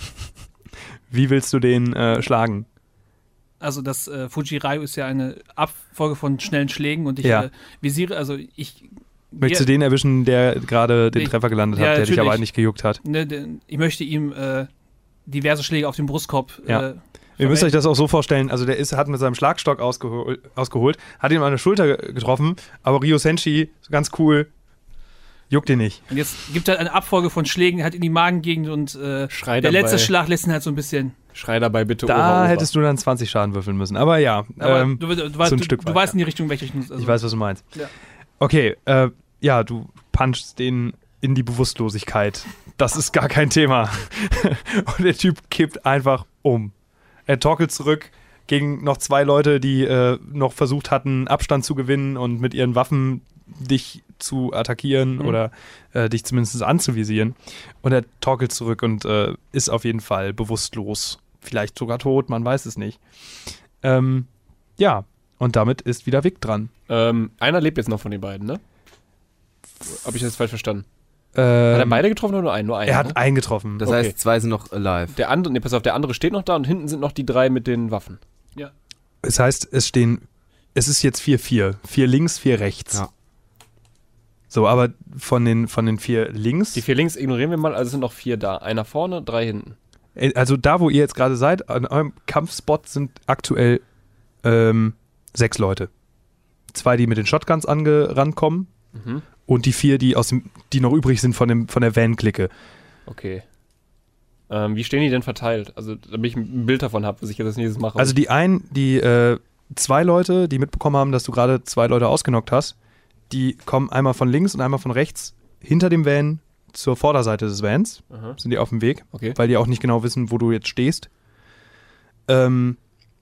Wie willst du den äh, schlagen? Also das äh, Fujirayo ist ja eine Abfolge von schnellen Schlägen und ich Ja. äh, visiere, also ich Möchtest Ja. du den erwischen, der gerade den Nee. Treffer gelandet Ja, hat, der dich natürlich. aber nicht gejuckt hat? Ne, de- ich möchte ihm äh, diverse Schläge auf den Brustkorb. Ja. Äh, Ihr müsst euch verwenden. das auch so vorstellen, also der ist, hat mit seinem Schlagstock ausgehol, ausgeholt, hat ihn an der Schulter ge- getroffen, aber Ryo Senshi, ganz cool, juckt ihn nicht. Und jetzt gibt er halt eine Abfolge von Schlägen, hat in die Magengegend und äh, Schrei der dabei. letzte Schlag lässt ihn halt so ein bisschen. Schrei dabei bitte Da Oha, hättest du dann zwanzig Schaden würfeln müssen, aber ja, Aber ähm, du, du, du, weißt- so ein du, Stück du weit, weißt ja. in die Richtung, welche Richtung. Also, ich weiß, was du meinst. Ja. Okay, äh, ja, du punchst den in die Bewusstlosigkeit. Das ist gar kein Thema. Und der Typ kippt einfach um. Er torkelt zurück gegen noch zwei Leute, die äh, noch versucht hatten, Abstand zu gewinnen und mit ihren Waffen dich zu attackieren Mhm. oder äh, dich zumindest anzuvisieren. Und er torkelt zurück und äh, ist auf jeden Fall bewusstlos. Vielleicht sogar tot, man weiß es nicht. Ähm, ja, und damit ist wieder Vic dran. Ähm, einer lebt jetzt noch von den beiden, ne? Habe ich das falsch verstanden? Ähm, Hat er beide getroffen oder nur einen? Nur einen, Er hat ne? einen getroffen. Das Okay. heißt, zwei sind noch alive. Der andere, ne, pass auf, der andere steht noch da und hinten sind noch die drei mit den Waffen. Es heißt, es stehen, es ist jetzt vier vier. Vier links, vier rechts. Ja. So, aber von den, von den vier links, Die vier links ignorieren wir mal, also es sind noch vier da. Einer vorne, drei hinten. äh, also da, wo ihr jetzt gerade seid, an eurem Kampfspot sind aktuell ähm, sechs Leute. Zwei, die mit den Shotguns angerannt kommen Mhm. und die vier, die, aus dem, die noch übrig sind von, dem, von der Van-Clique. Okay. Ähm, wie stehen die denn verteilt? Also, damit ich ein Bild davon habe, was ich jetzt als nächstes mache. Also die einen, die äh, zwei Leute, die mitbekommen haben, dass du gerade zwei Leute ausgenockt hast, die kommen einmal von links und einmal von rechts hinter dem Van zur Vorderseite des Vans. Aha. Sind die auf dem Weg, Okay. weil die auch nicht genau wissen, wo du jetzt stehst. Ähm,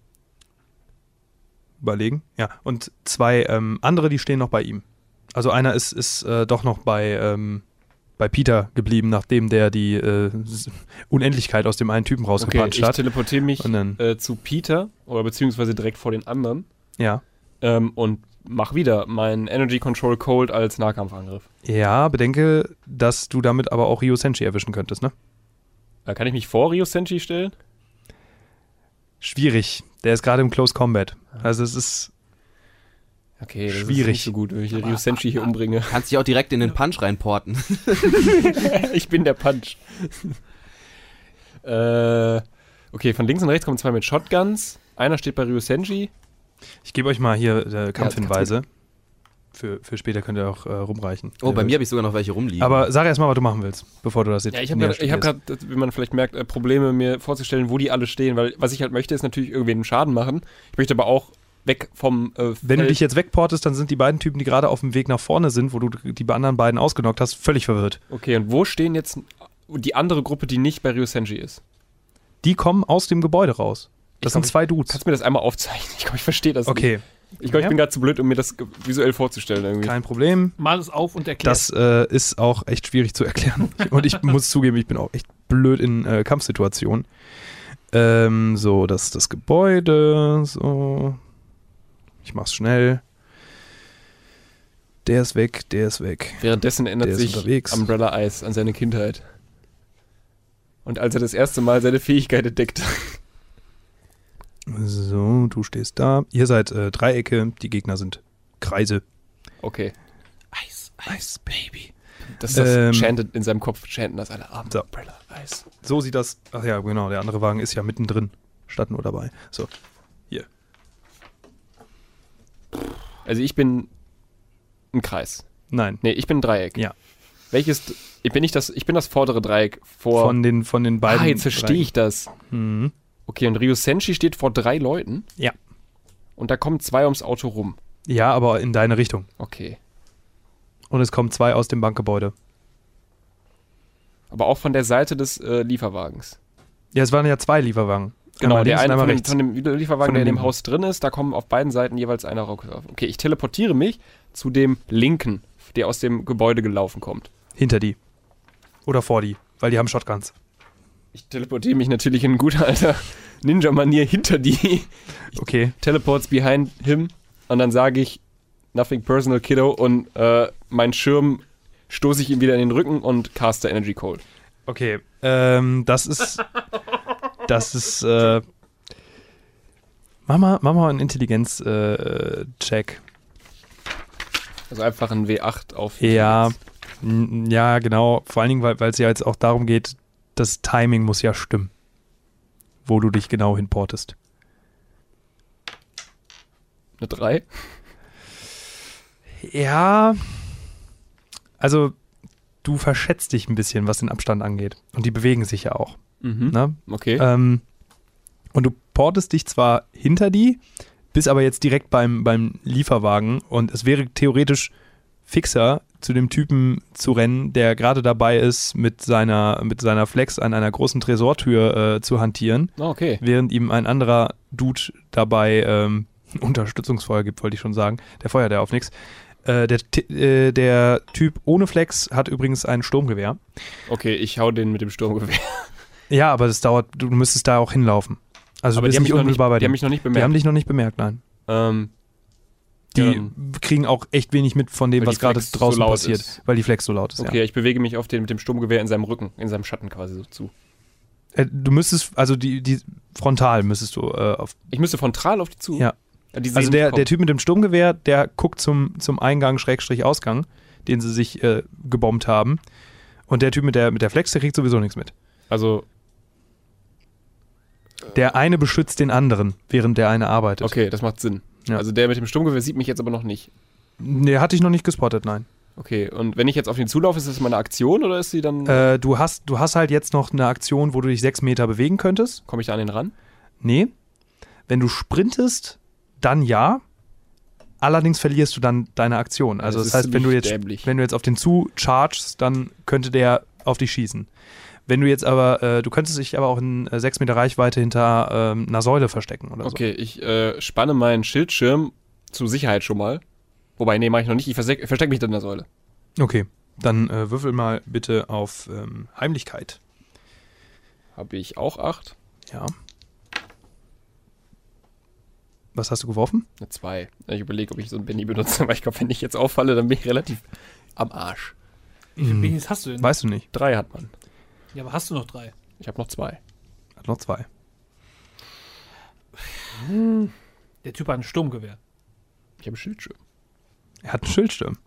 überlegen. Ja, und zwei ähm, andere, die stehen noch bei ihm. Also einer ist, ist äh, doch noch bei, ähm, bei Peter geblieben, nachdem der die äh, S- Unendlichkeit aus dem einen Typen Okay, rausgepanscht ich hat. teleportiere mich Und dann, äh, zu Peter, oder beziehungsweise direkt vor den anderen, ja. ähm, und mach wieder meinen Energy Control Cold als Nahkampfangriff. Ja, bedenke, dass du damit aber auch Ryo Senshi erwischen könntest, ne? Äh, kann ich mich vor Ryo Senshi stellen? Schwierig. Der ist gerade im Close Combat. Also es ist Okay, das ist Schwierig. nicht so gut, wenn ich den Ryo Senshi hier umbringe. Kannst dich auch direkt in den Punch reinporten. Ich bin der Punch. äh, okay, von links und rechts kommen zwei mit Shotguns. Einer steht bei Ryo Senshi. Ich gebe euch mal hier äh, Kampfhinweise. für, für später könnt ihr auch äh, rumreichen. Oh, bei mir habe ich sogar noch welche rumliegen. Aber sag erst mal, was du machen willst, bevor du das jetzt Ja, ich habe näher gerade, ich hab studierst. grad, wie man vielleicht merkt, äh, Probleme mir vorzustellen, wo die alle stehen, weil was ich halt möchte, ist natürlich irgendwen Schaden machen. Ich möchte aber auch weg vom äh, Wenn du Feld. dich jetzt wegportest, dann sind die beiden Typen, die gerade auf dem Weg nach vorne sind, wo du die anderen beiden ausgenockt hast, völlig verwirrt. Okay, und wo stehen jetzt die andere Gruppe, die nicht bei Ryosenji ist? Die kommen aus dem Gebäude raus. Das Ich glaub, sind zwei Dudes. Kannst du mir das einmal aufzeichnen? Ich glaube, ich verstehe das Okay, nicht. Ich glaube, ich Ja. bin gerade zu blöd, um mir das ge- visuell vorzustellen irgendwie. kein Problem. Mal es auf und erklär. Das äh, ist auch echt schwierig zu erklären. Und ich muss zugeben, ich bin auch echt blöd in äh, Kampfsituationen. Ähm, so, das ist das Gebäude. So. Ich mach's schnell. Der ist weg, der ist weg. Währenddessen ändert Der ist sich unterwegs. Umbrella Ice an seine Kindheit. Und als er das erste Mal seine Fähigkeit entdeckt. So, du stehst da. Ihr seid äh, Dreiecke, die Gegner sind Kreise. Okay. Ice, Ice Baby. Das ist das Ähm, chanted in seinem Kopf, chanten das alle Abend. So. Umbrella Ice. So sieht das. Ach ja, genau, der andere Wagen ist ja mittendrin. Statt nur dabei. So. Also ich bin ein Kreis. Nein. Nee, ich bin ein Dreieck. Ja. Welches, ich bin nicht das, ich bin das vordere Dreieck vor. Von den, von den beiden. ah, jetzt verstehe ich das. Mhm. Okay, und Ryosenji steht vor drei Leuten. Ja. Und da kommen zwei ums Auto rum. Ja, aber in deine Richtung. Okay. Und es kommen zwei aus dem Bankgebäude. Aber auch von der Seite des äh, Lieferwagens. Ja, es waren ja zwei Lieferwagen. Genau, Einmal der links und eine einmal von, dem- rechts. von dem Lieferwagen, Von der in dem dem Haus drin ist, da kommen auf beiden Seiten jeweils einer raus. Okay, ich teleportiere mich zu dem linken, der aus dem Gebäude gelaufen kommt. Hinter die. Oder vor die, weil die haben Shotguns. Ich teleportiere mich natürlich in guter alter Ninja-Manier hinter die Okay. Teleports behind him und dann sage ich Nothing personal, Kiddo, und äh, meinen Schirm stoße ich ihm wieder in den Rücken und caste Energy Cold. Okay. Ähm, das ist. Das ist. Äh, mach mal, mach mal einen Intelligenz-Check. Also einfach ein W acht auf. ja. n- Ja, genau. Vor allen Dingen, weil es ja jetzt auch darum geht, das Timing muss ja stimmen. Wo du dich genau hinportest. Eine drei. Ja. Also, du verschätzt dich ein bisschen, was den Abstand angeht. Und die bewegen sich ja auch. Mhm. Ne? Okay. Ähm, und du portest dich zwar hinter die, bist aber jetzt direkt beim, beim Lieferwagen und es wäre theoretisch fixer, zu dem Typen zu rennen, der gerade dabei ist, mit seiner, mit seiner Flex an einer großen Tresortür äh, zu hantieren, Ah, okay. während ihm ein anderer Dude dabei ähm, Unterstützungsfeuer gibt, wollte ich schon sagen. Der feuert ja auf nichts. Äh, der, Ti- äh, der Typ ohne Flex hat übrigens ein Sturmgewehr. Okay, ich hau den mit dem Sturmgewehr. Ja, aber das dauert, du müsstest da auch hinlaufen. Also Aber du die bist haben, nicht mich noch nicht, unmittelbar bei die haben dir. mich noch nicht Die bemerkt. haben dich noch nicht bemerkt, nein. ähm, Die ja, dann- kriegen auch echt wenig mit von dem, Weil was die gerade Flex so draußen laut passiert, ist. weil die Flex so laut ist. okay, ich bewege mich auf den mit dem Sturmgewehr in seinem Rücken, in seinem Schatten quasi so zu. Ja. Äh, Du müsstest, also die, die frontal müsstest du äh, auf. Ich müsste frontal auf die zu. Ja. Ja, die sehen Also der, mich der kommen. Typ mit dem Sturmgewehr, der guckt zum, zum Eingang Schrägstrich Ausgang, den sie sich äh, gebombt haben. Und der Typ mit der, mit der Flex, der kriegt sowieso nichts mit. Also, Der eine beschützt den anderen, während der eine arbeitet. okay, das macht Sinn. Ja. Also der mit dem Sturmgewehr sieht mich jetzt aber noch nicht. Der hatte ich noch nicht gespottet, nein. Okay, und wenn ich jetzt auf ihn zulaufe, ist das meine Aktion oder ist sie dann, Äh, du, hast, du hast halt jetzt noch eine Aktion, wo du dich sechs Meter bewegen könntest. komme ich da an den ran? Nee. Wenn du sprintest, dann ja. Allerdings verlierst du dann deine Aktion. Also Das das, ist heißt, wenn du, ziemlich jetzt, dämlich. wenn du jetzt auf den zu chargest, dann könnte der auf dich schießen. Wenn du jetzt aber, äh, du könntest dich aber auch in äh, sechs Meter Reichweite hinter ähm, einer Säule verstecken oder Okay, ich äh, spanne meinen Schildschirm zur Sicherheit schon mal. Wobei, nee, mache ich noch nicht. Ich verstecke versteck mich dann in der Säule. so. Okay, dann äh, würfel mal bitte auf ähm, Heimlichkeit. Habe ich auch acht? Ja. Was hast du geworfen? Eine zwei. Ich überlege, ob ich so ein Benny benutze, aber ich glaube, wenn ich jetzt auffalle, dann bin ich relativ am Arsch. Wie viele Hm, Beanies hast du denn? Weißt du nicht. Drei hat man. Ja, aber hast du noch drei? Ich habe noch zwei. Hat noch zwei. Der Typ hat ein Sturmgewehr. Ich habe Schildschirm. Er hat einen Schildsturm.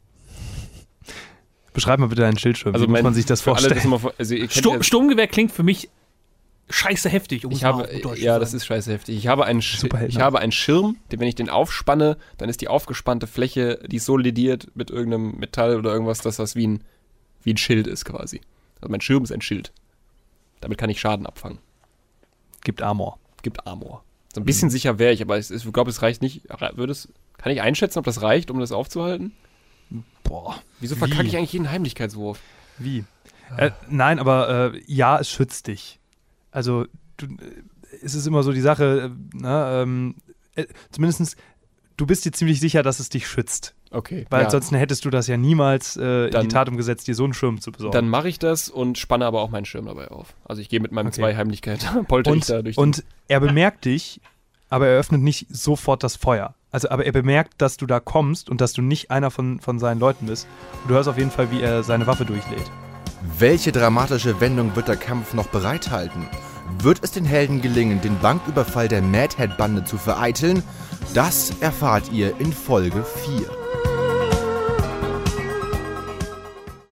Beschreib mal bitte einen Schildsturm. Also Wie muss mein- man sich das für alle, vorstellen? das immer vor- also ihr kennt Stur ja, Sturmgewehr klingt für mich scheiße heftig. Um Ich es mal habe, auf gut Deutsch ja, zu das sagen. ist scheiße heftig. Ich habe einen, Sch Superhelden. ich habe einen Schirm, den, wenn ich den aufspanne, dann ist die aufgespannte Fläche, die ist so lediert mit irgendeinem Metall oder irgendwas, dass das wie ein, wie ein Schild ist quasi. Also mein Schirm ist ein Schild. Damit kann ich Schaden abfangen. Gibt Armor. Gibt Armor. So ein bisschen sicher wäre ich, aber ich, ich glaube, es reicht nicht. Würde es, kann ich einschätzen, ob das reicht, um das aufzuhalten? Boah. Wieso Wie? verkacke ich eigentlich jeden Heimlichkeitswurf? Wie? Äh, nein, aber äh, ja, es schützt dich. Also, du, äh, es ist immer so die Sache, äh, na, ähm, äh, zumindest, du bist dir ziemlich sicher, dass es dich schützt. Okay. Weil ja. ansonsten hättest du das ja niemals äh, in Dann- die Tat umgesetzt, dir so einen Schirm zu besorgen. Dann mache ich das und spanne aber auch meinen Schirm dabei auf. Also ich gehe mit meinem Okay. zwei Heimlichkeit, polter ich und, da durch den- und er bemerkt dich, aber er öffnet nicht sofort das Feuer. Also, aber er bemerkt, dass du da kommst und dass du nicht einer von, von seinen Leuten bist. Und du hörst auf jeden Fall, wie er seine Waffe durchlädt. Welche dramatische Wendung wird der Kampf noch bereithalten? Wird es den Helden gelingen, den Banküberfall der Mad Hat Bande zu vereiteln? Das erfahrt ihr in Folge vier.